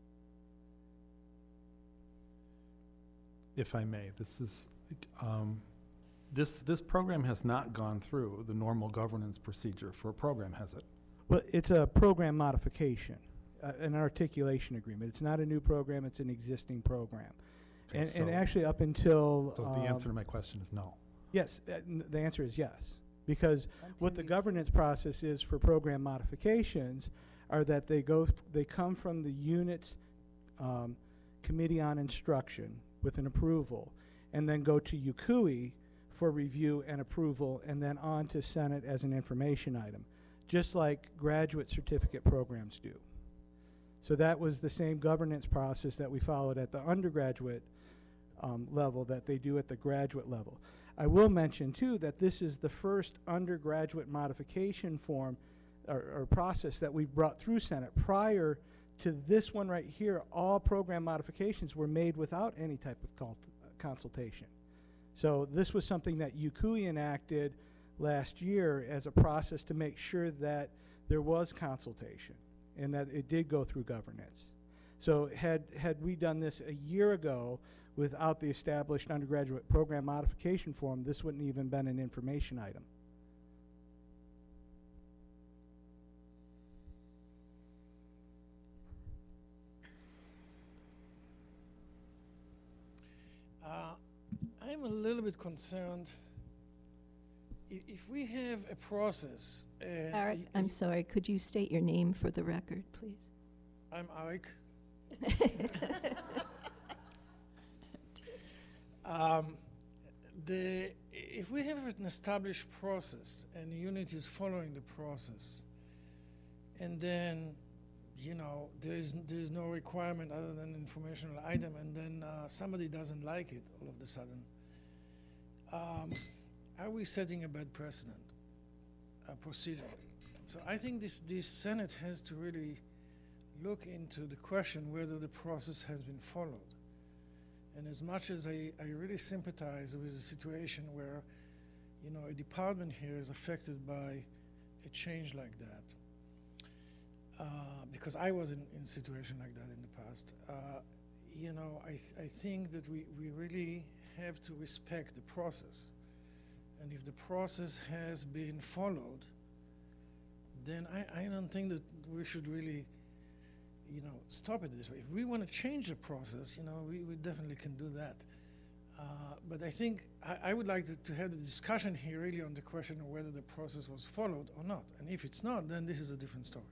S7: If I may, this is, um, this, this program has not gone through the normal governance procedure for a program, has it?
S13: Well, it's a program modification, uh, an articulation agreement. It's not a new program, it's an existing program.
S7: Okay,
S13: and,
S7: so
S13: and actually up until...
S7: So
S13: um,
S7: the answer to my question is no.
S13: Yes, uh, n the answer is yes. Because what the governance process is for program modifications are that they go, th they come from the unit's um, Committee on Instruction with an approval, and then go to U C U I for review and approval, and then on to Senate as an information item, just like graduate certificate programs do. So that was the same governance process that we followed at the undergraduate um, level that they do at the graduate level. I will mention, too, that this is the first undergraduate modification form or, or process that we've brought through Senate. Prior to this one right here, all program modifications were made without any type of cult uh, consultation. So this was something that U C U I enacted last year as a process to make sure that there was consultation and that it did go through governance. So had, had we done this a year ago without the established undergraduate program modification form, this wouldn't even been an information item.
S18: Uh, I'm a little bit concerned. I- If we have a process, and
S1: Eric,
S18: y-
S1: I'm sorry, could you state your name for the record, please?
S18: I'm Arik. um, the if we have an established process and the unit is following the process, and then you know there is there is no requirement other than informational item, and then uh, somebody doesn't like it all of a sudden. Um, Are we setting a bad precedent, a procedure? So I think this, this Senate has to really look into the question whether the process has been followed. And as much as I, I really sympathize with a situation where, you know, a department here is affected by a change like that, uh, because I was in, in a situation like that in the past, uh, you know, I, th I think that we, we really have to respect the process. And if the process has been followed, then I, I don't think that we should really, you know, stop it this way. If we want to change the process, you know, we, we definitely can do that. Uh, but I think I, I would like to, to have the discussion here really on the question of whether the process was followed or not. And if it's not, then this is a different story.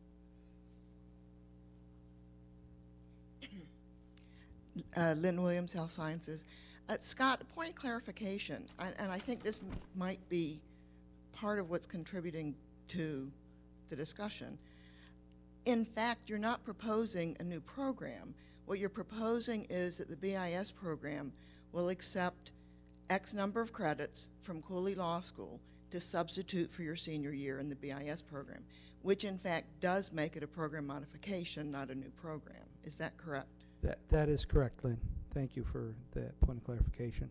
S19: Uh, Lynn Williams, Health Sciences. Uh, Scott, a point of clarification, and, and I think this m might be part of what's contributing to the discussion. In fact, you're not proposing a new program. What you're proposing is that the B I S program will accept X number of credits from Cooley Law School to substitute for your senior year in the B I S program, which in fact does make it a program modification, not a new program. Is that correct?
S13: That, that is correct, Lynn. Thank you for that point of clarification.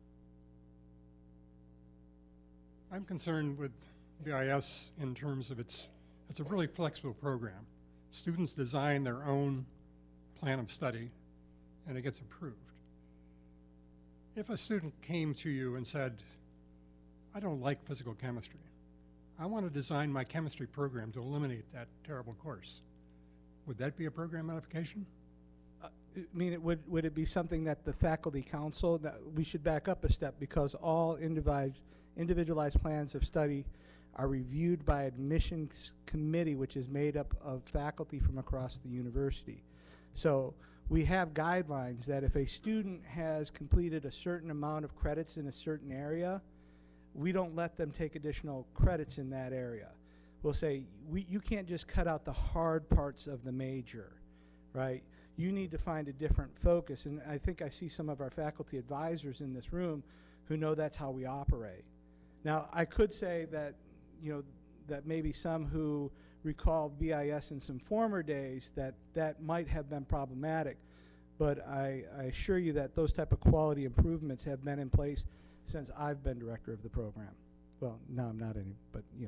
S15: I'm concerned with B I S in terms of its, it's a really flexible program. Students design their own plan of study, and it gets approved. If a student came to you and said, I don't like physical chemistry, I want to design my chemistry program to eliminate that terrible course, would that be a program modification?
S13: I mean, it would, would it be something that the faculty council, that we should back up a step because all individu individualized plans of study are reviewed by admissions committee, which is made up of faculty from across the university. So we have guidelines that if a student has completed a certain amount of credits in a certain area, we don't let them take additional credits in that area. We'll say, we, you can't just cut out the hard parts of the major, right? You need to find a different focus. And I think I see some of our faculty advisors in this room who know that's how we operate. Now, I could say that, you know, that maybe some who recall B I S in some former days, that that might have been problematic. But I, I assure you that those type of quality improvements have been in place since I've been director of the program. Well, no, I'm not any, but, you know.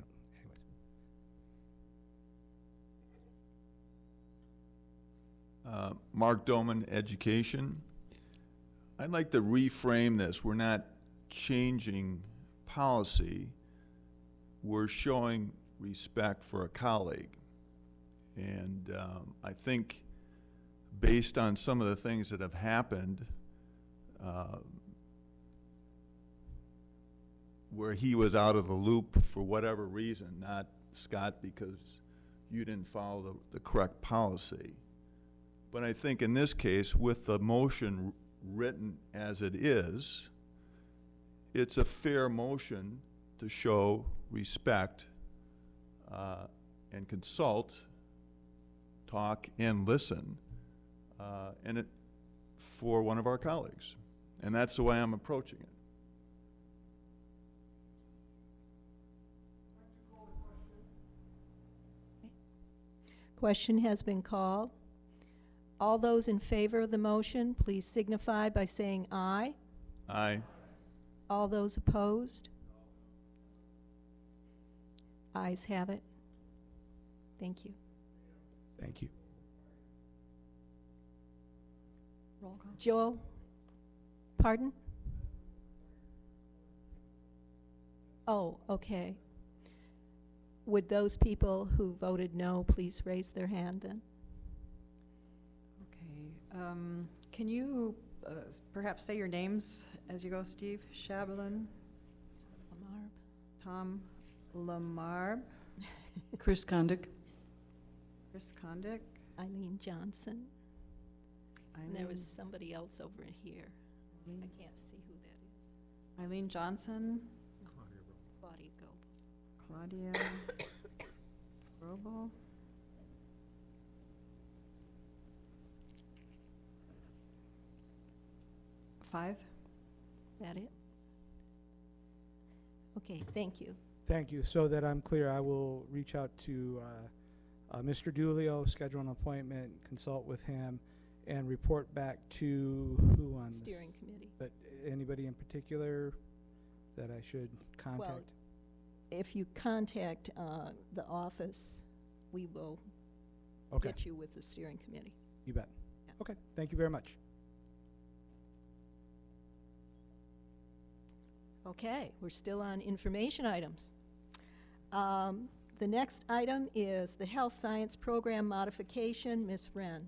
S10: Uh, Mark Doman, Education. I'd like to reframe this. We're not changing policy. We're showing respect for a colleague. And um, I think based on some of the things that have happened, uh, where he was out of the loop for whatever reason, not Scott because you didn't follow the, the correct policy. But I think in this case, with the motion written as it is, it's a fair motion to show respect uh, and consult, talk, and listen, uh, and it for one of our colleagues. And that's the way I'm approaching it.
S1: Question has been called. All those in favor of the motion, please signify by saying aye.
S10: Aye.
S1: All those opposed? Ayes have it. Thank you.
S13: Thank you.
S1: Roll call. Joel? Pardon? Oh, okay. Would those people who voted no please raise their hand then?
S2: Um, can you uh, s- perhaps say your names as you go, Steve? Shabalin,
S1: Lamarb.
S2: Tom Lamarb,
S20: Chris Kondick.
S2: Chris Kondick,
S1: Eileen Johnson. And there
S2: Eileen-
S1: was somebody else over here. I can't see who that is.
S2: Eileen Johnson,
S1: Claudia Goeb.
S2: Claudia Grobel. Five.
S1: That it? Okay, thank you.
S13: Thank you. So that I'm clear, I will reach out to uh, uh, Mister Dulio, schedule an appointment, consult with him, and report back to who on this?
S1: Steering committee.
S13: But anybody in particular that I should contact?
S1: Well, if you contact uh, the office, we will
S13: Okay.
S1: get you with the steering committee.
S13: You bet. Okay, thank you very much.
S1: Okay, we're still on information items. Um, The next item is the health science program modification. Miz Wren.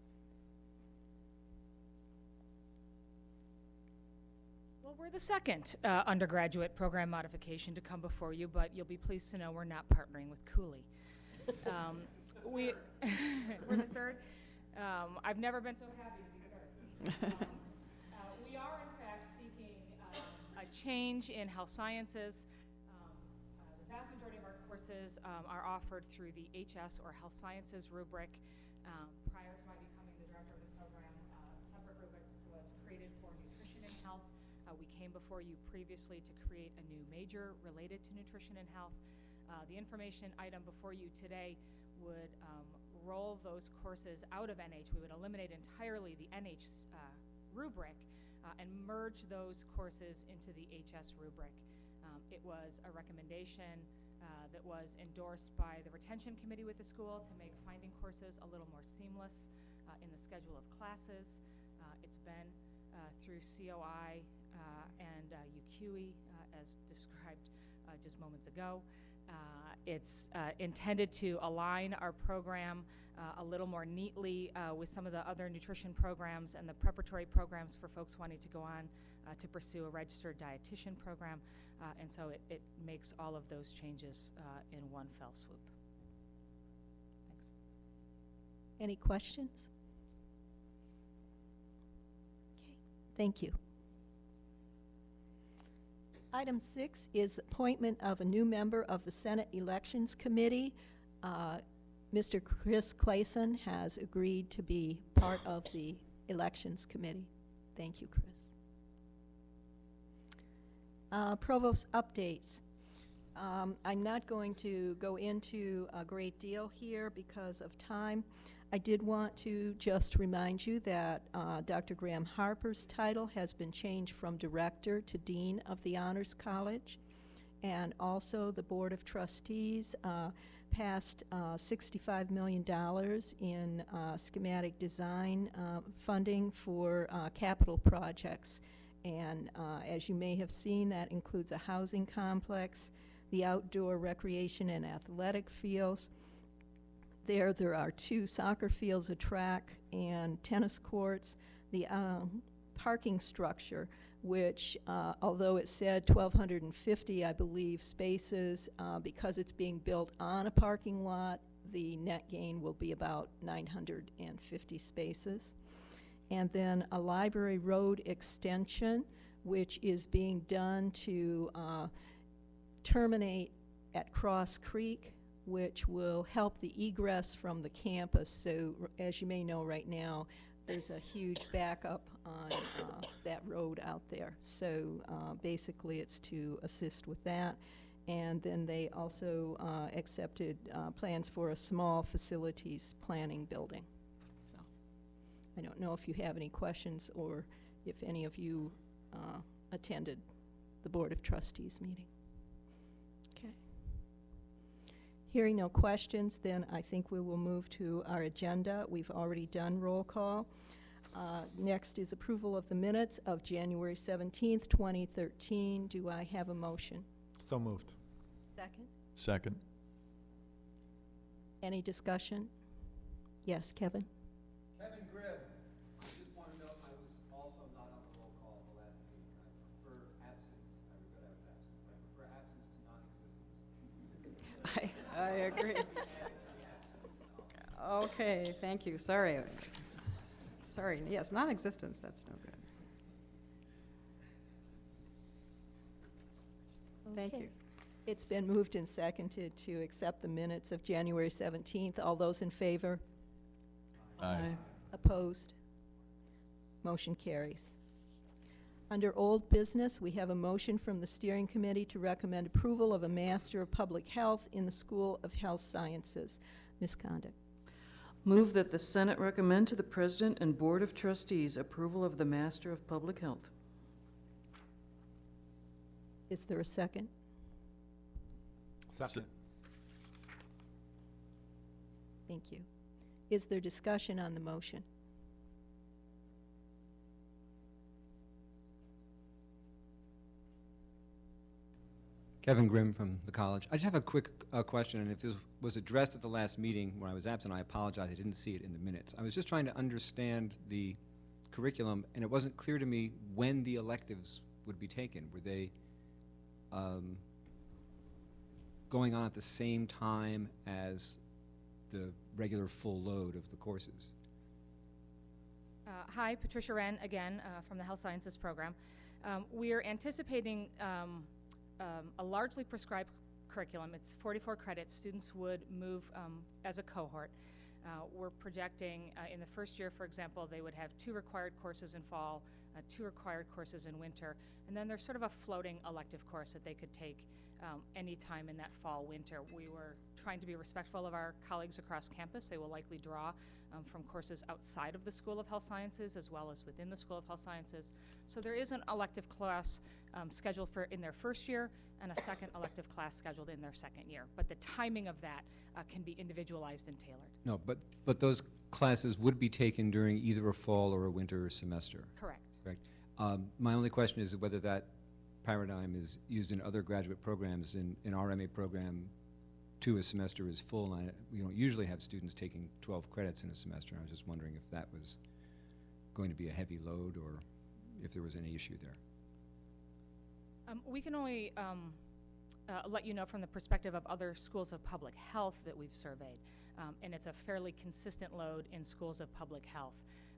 S21: Well, we're the second uh, undergraduate program modification to come before you, but you'll be pleased to know we're not partnering with Cooley. Um, we we're the third. Um, I've never been so happy to be third. Um, uh, we are, in fact, seeking uh, a change in health sciences. Um, uh, the vast majority of our courses um, are offered through the H S or health sciences rubric. Um, prior to my becoming the director of the program, uh, a separate rubric was created for nutrition and health. Uh, we came before you previously to create a new major related to nutrition and health. Uh, the information item before you today would um, roll those courses out of N H. We would eliminate entirely the N H uh, rubric uh, and merge those courses into the H S rubric. Um, it was a recommendation uh, that was endorsed by the retention committee with the school to make finding courses a little more seamless uh, in the schedule of classes. Uh, it's been uh, through C O I uh, and uh, U Q E uh, as described uh, just moments ago. Uh, it's uh, intended to align our program uh, a little more neatly uh, with some of the other nutrition programs and the preparatory programs for folks wanting to go on uh, to pursue a registered dietitian program. Uh, and so it, it makes all of those changes uh, in one fell swoop. Thanks.
S1: Any questions? Thank you. Item six is the appointment of a new member of the Senate Elections Committee. Uh, Mister Chris Clayson has agreed to be part of the Elections Committee. Thank you, Chris. Uh, Provost updates. Um, I'm not going to go into a great deal here because of time. I did want to just remind you that uh, Doctor Graham Harper's title has been changed from Director to Dean of the Honors College. And also the Board of Trustees uh, passed uh, sixty-five million dollars in uh, schematic design uh, funding for uh, capital projects. And uh, as you may have seen, that includes a housing complex, the outdoor recreation and athletic fields. There, there are two soccer fields, a track, and tennis courts. The uh, parking structure, which, uh, although it said twelve fifty, I believe, spaces, uh, because it's being built on a parking lot, the net gain will be about nine hundred fifty spaces. And then a library road extension, which is being done to uh, terminate at Cross Creek, which will help the egress from the campus. So r- as you may know right now, there's a huge backup on uh, that road out there. So uh, basically it's to assist with that. And then they also uh, accepted uh, plans for a small facilities planning building. So I don't know if you have any questions or if any of you uh, attended the Board of Trustees meeting. Hearing no questions, then I think we will move to our agenda. We've already done roll call. Uh, next is approval of the minutes of January seventeenth, twenty thirteen. Do I have a motion?
S7: So moved.
S1: Second?
S10: Second.
S1: Any discussion? Yes, Kevin?
S14: Kevin Grimm. I just want to note I was also not on the roll call at the last meeting. I prefer absence. I regret absence. I prefer absence to non-existence.
S2: I, I agree. Okay, thank you. Sorry. Sorry. Yes, non-existence, that's no good. Thank
S1: Okay.
S2: you.
S1: It's been moved and seconded to accept the minutes of January seventeenth. All those in favor?
S10: Aye.
S1: Opposed? Motion carries. Under old business, we have a motion from the steering committee to recommend approval of a Master of Public Health in the School of Health Sciences. Miz Condit.
S20: Move that the Senate recommend to the President and Board of Trustees approval of the Master of Public Health.
S1: Is there a second?
S7: Second.
S1: Thank you. Is there discussion on the motion?
S14: Kevin Grimm from the college. I just have a quick uh, question, and if this was addressed at the last meeting when I was absent, I apologize. I didn't see it in the minutes. I was just trying to understand the curriculum, and it wasn't clear to me when the electives would be taken. Were they um, going on at the same time as the regular full load of the courses?
S21: Uh, hi, Patricia Wren again uh, from the Health Sciences Program. Um, we are anticipating um, um, a largely prescribed curriculum. It's forty-four credits. Students would move um, as a cohort. Uh, we're projecting uh, in the first year, for example, they would have two required courses in fall, uh, two required courses in winter, and then there's sort of a floating elective course that they could take um, any time in that fall, winter. We were trying to be respectful of our colleagues across campus. They will likely draw um, from courses outside of the School of Health Sciences as well as within the School of Health Sciences. So there is an elective class um, scheduled for in their first year and a second elective class scheduled in their second year. But the timing of that uh, can be individualized and tailored.
S14: No, but, but those classes would be taken during either a fall or a winter semester.
S21: Correct.
S14: Correct. Um, my only question is whether that paradigm is used in other graduate programs. In, in our M A program, two a semester is full, and I, we don't usually have students taking twelve credits in a semester. I was just wondering if that was going to be a heavy load or if there was any issue there.
S21: Um, we can only um, uh, let you know from the perspective of other schools of public health that we've surveyed, um, and it's a fairly consistent load in schools of public health.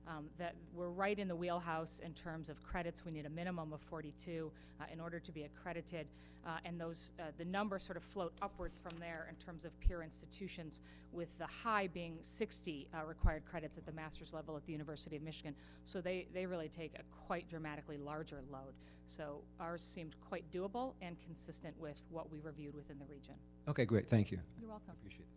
S21: um, that we're right in the wheelhouse in terms of credits. We need a minimum of forty-two uh, in order to be accredited, uh, and those uh, the numbers sort of float upwards from there in terms of peer institutions, with the high being sixty uh, required credits at the master's level at the University of Michigan. So they, they really take a quite dramatically larger load. So ours seemed quite doable and consistent with what we reviewed within the region.
S14: Okay, great, thank you.
S21: You're welcome.
S14: Appreciate it.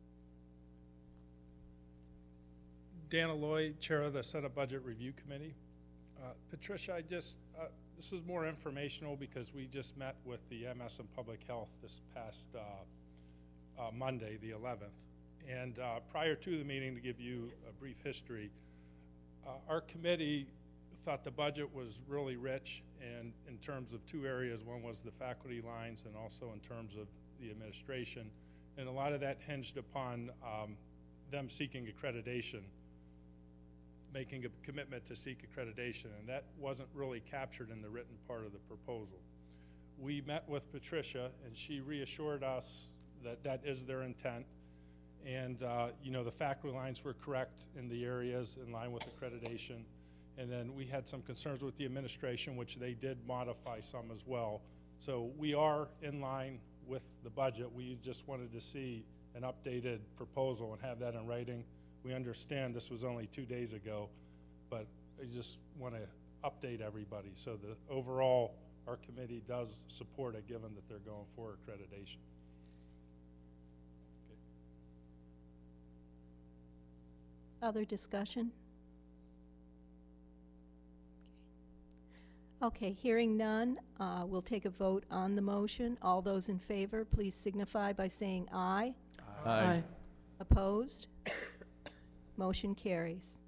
S3: Dan Alloy, Chair of the Senate Budget Review Committee. Uh, Patricia, I just, uh, this is more informational because we just met with the M S and Public Health this past uh, uh, Monday, the eleventh. And uh, prior to the meeting, to give you a brief history, uh, our committee thought the budget was really rich, and in terms of two areas. One was the faculty lines, and also in terms of the administration. And a lot of that hinged upon um, them seeking accreditation, making a commitment to seek accreditation, and that wasn't really captured in the written part of the proposal. We met with Patricia, and she reassured us that that is their intent, and uh, you know, the faculty lines were correct in the areas in line with accreditation, and then we had some concerns with the administration, which they did modify some as well. So we are in line with the budget. We just wanted to see an updated proposal and have that in writing. We understand this was only two days ago, but I just want to update everybody. So the overall, our committee does support it, given that they're going for accreditation.
S1: Okay. Other discussion? Okay, hearing none, uh, we'll take a vote on the motion. All those in favor, please signify by saying aye.
S10: Aye. Aye.
S1: Opposed? Motion carries.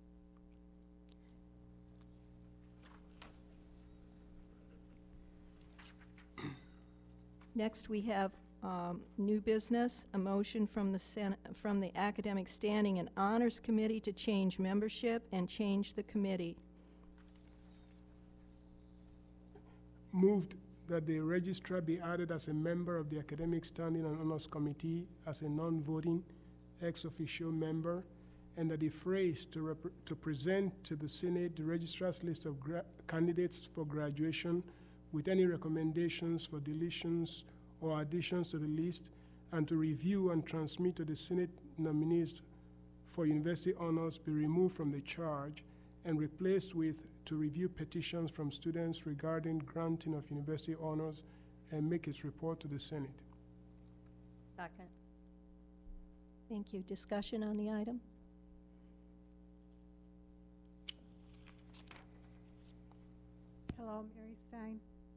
S1: Next, we have um, new business, a motion from the Sen- from the Academic Standing and Honors Committee to change membership and change the committee.
S6: Moved that the registrar be added as a member of the Academic Standing and Honors Committee as a non-voting ex officio member, and that the phrase to, rep- to present to the Senate the registrar's list of gra- candidates for graduation with any recommendations for deletions or additions to the list, and to review and transmit to the Senate nominees for university honors be removed from the charge and replaced with to review petitions from students regarding granting of university honors and make its report to the Senate.
S17: Second.
S1: Thank you. Discussion on the item?
S8: Hello, Mary Stein.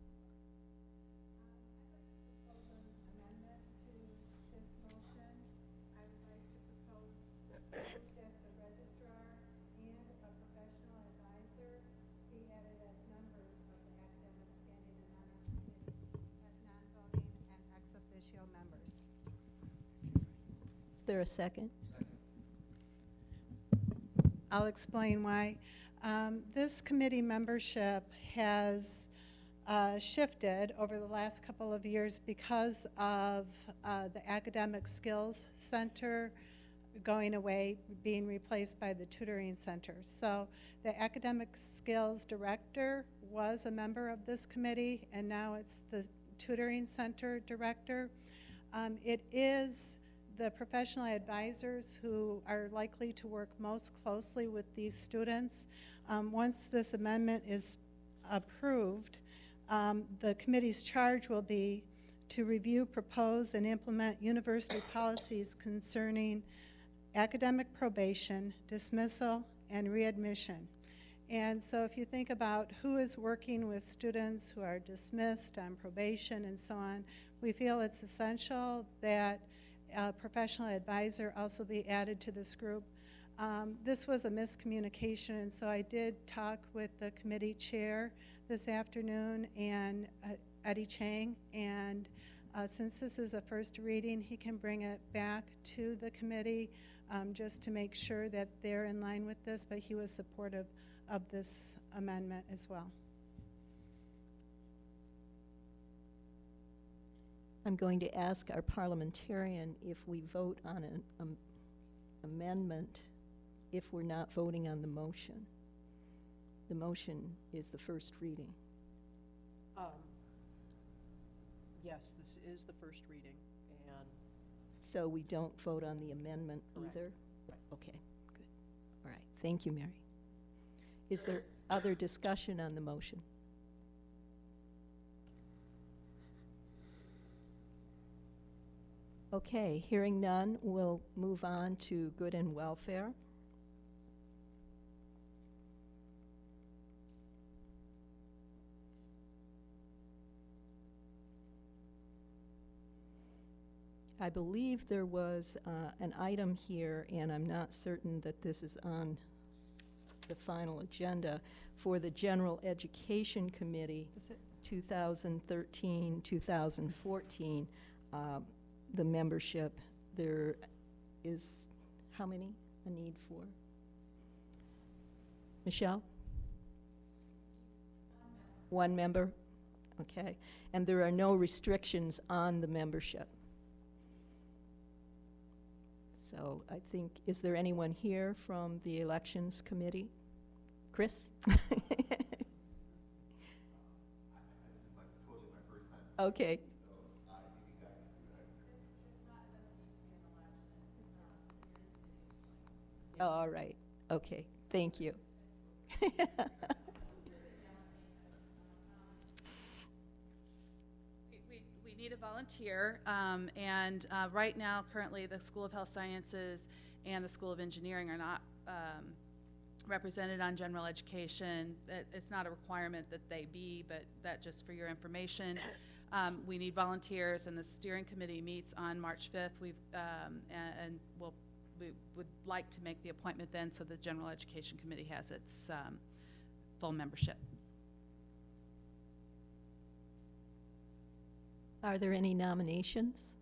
S1: Is there a second?
S8: I'll explain why. Um, this committee membership has uh, shifted over the last couple of years because of uh, the Academic Skills Center going away, being replaced by the Tutoring Center. So the Academic Skills Director was a member of this committee, and now it's the Tutoring Center Director. Um, it is the professional advisors who are likely to work most closely with these students. Um, once this amendment is approved, um, the committee's charge will be to review, propose, and implement university policies concerning academic probation, dismissal, and readmission. And so if you think about who is working with students who are dismissed on probation and so on, we feel it's essential that a professional advisor also be added to this group. Um, this was a miscommunication, and so I did talk with the committee chair this afternoon, and uh, Eddie Chang, and uh, since this is a first reading, he can bring it back to the committee um, just to make sure that they're in line with this, but he was supportive of this amendment as well.
S1: I'm going to ask our parliamentarian if we vote on an um, amendment if we're not voting on the motion. The motion is the first reading.
S9: Um, Yes, this is the first reading, and
S1: So we don't vote on the amendment
S9: Correct.
S1: either? Okay, good. All right, thank you, Mary. Is there other discussion on the motion? Okay, hearing none, we'll move on to good and welfare. I believe there was uh, an item here, and I'm not certain that this is on the final agenda, for the General Education Committee, two thousand thirteen, two thousand fourteen, uh, the membership. There is, how many a need for? Michelle? One member? Okay. And there are no restrictions on the membership. So I think, is there anyone here from the Elections Committee? Chris? Okay. Oh, all right. Okay. Thank you.
S4: We, we need a volunteer, um, and uh, right now, currently, the School of Health Sciences and the School of Engineering are not um, represented on general education. It, it's not a requirement that they be, but that just for your information. Um, we need volunteers, and the steering committee meets on March fifth. We've um, and, and we'll, we would like to make the appointment then, so the general education committee has its um, full membership.
S1: Are there any nominations?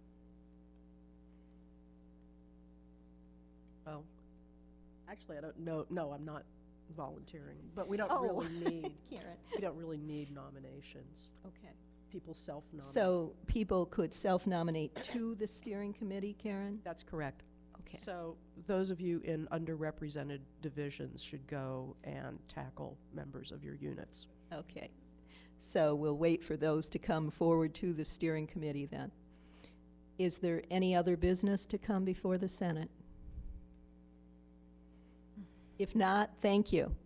S9: well, actually, I don't know. No, I'm not volunteering, but we don't
S1: Oh.
S9: really need.
S1: Karen.
S9: We don't really need nominations.
S1: Okay.
S9: People self-nominate.
S1: So people could self-nominate to the steering committee, Karen?
S9: That's correct.
S1: Okay.
S9: So those of you in underrepresented divisions should go and tackle members of your units.
S1: Okay. So we'll wait for those to come forward to the steering committee then. Is there any other business to come before the Senate? If not, thank you.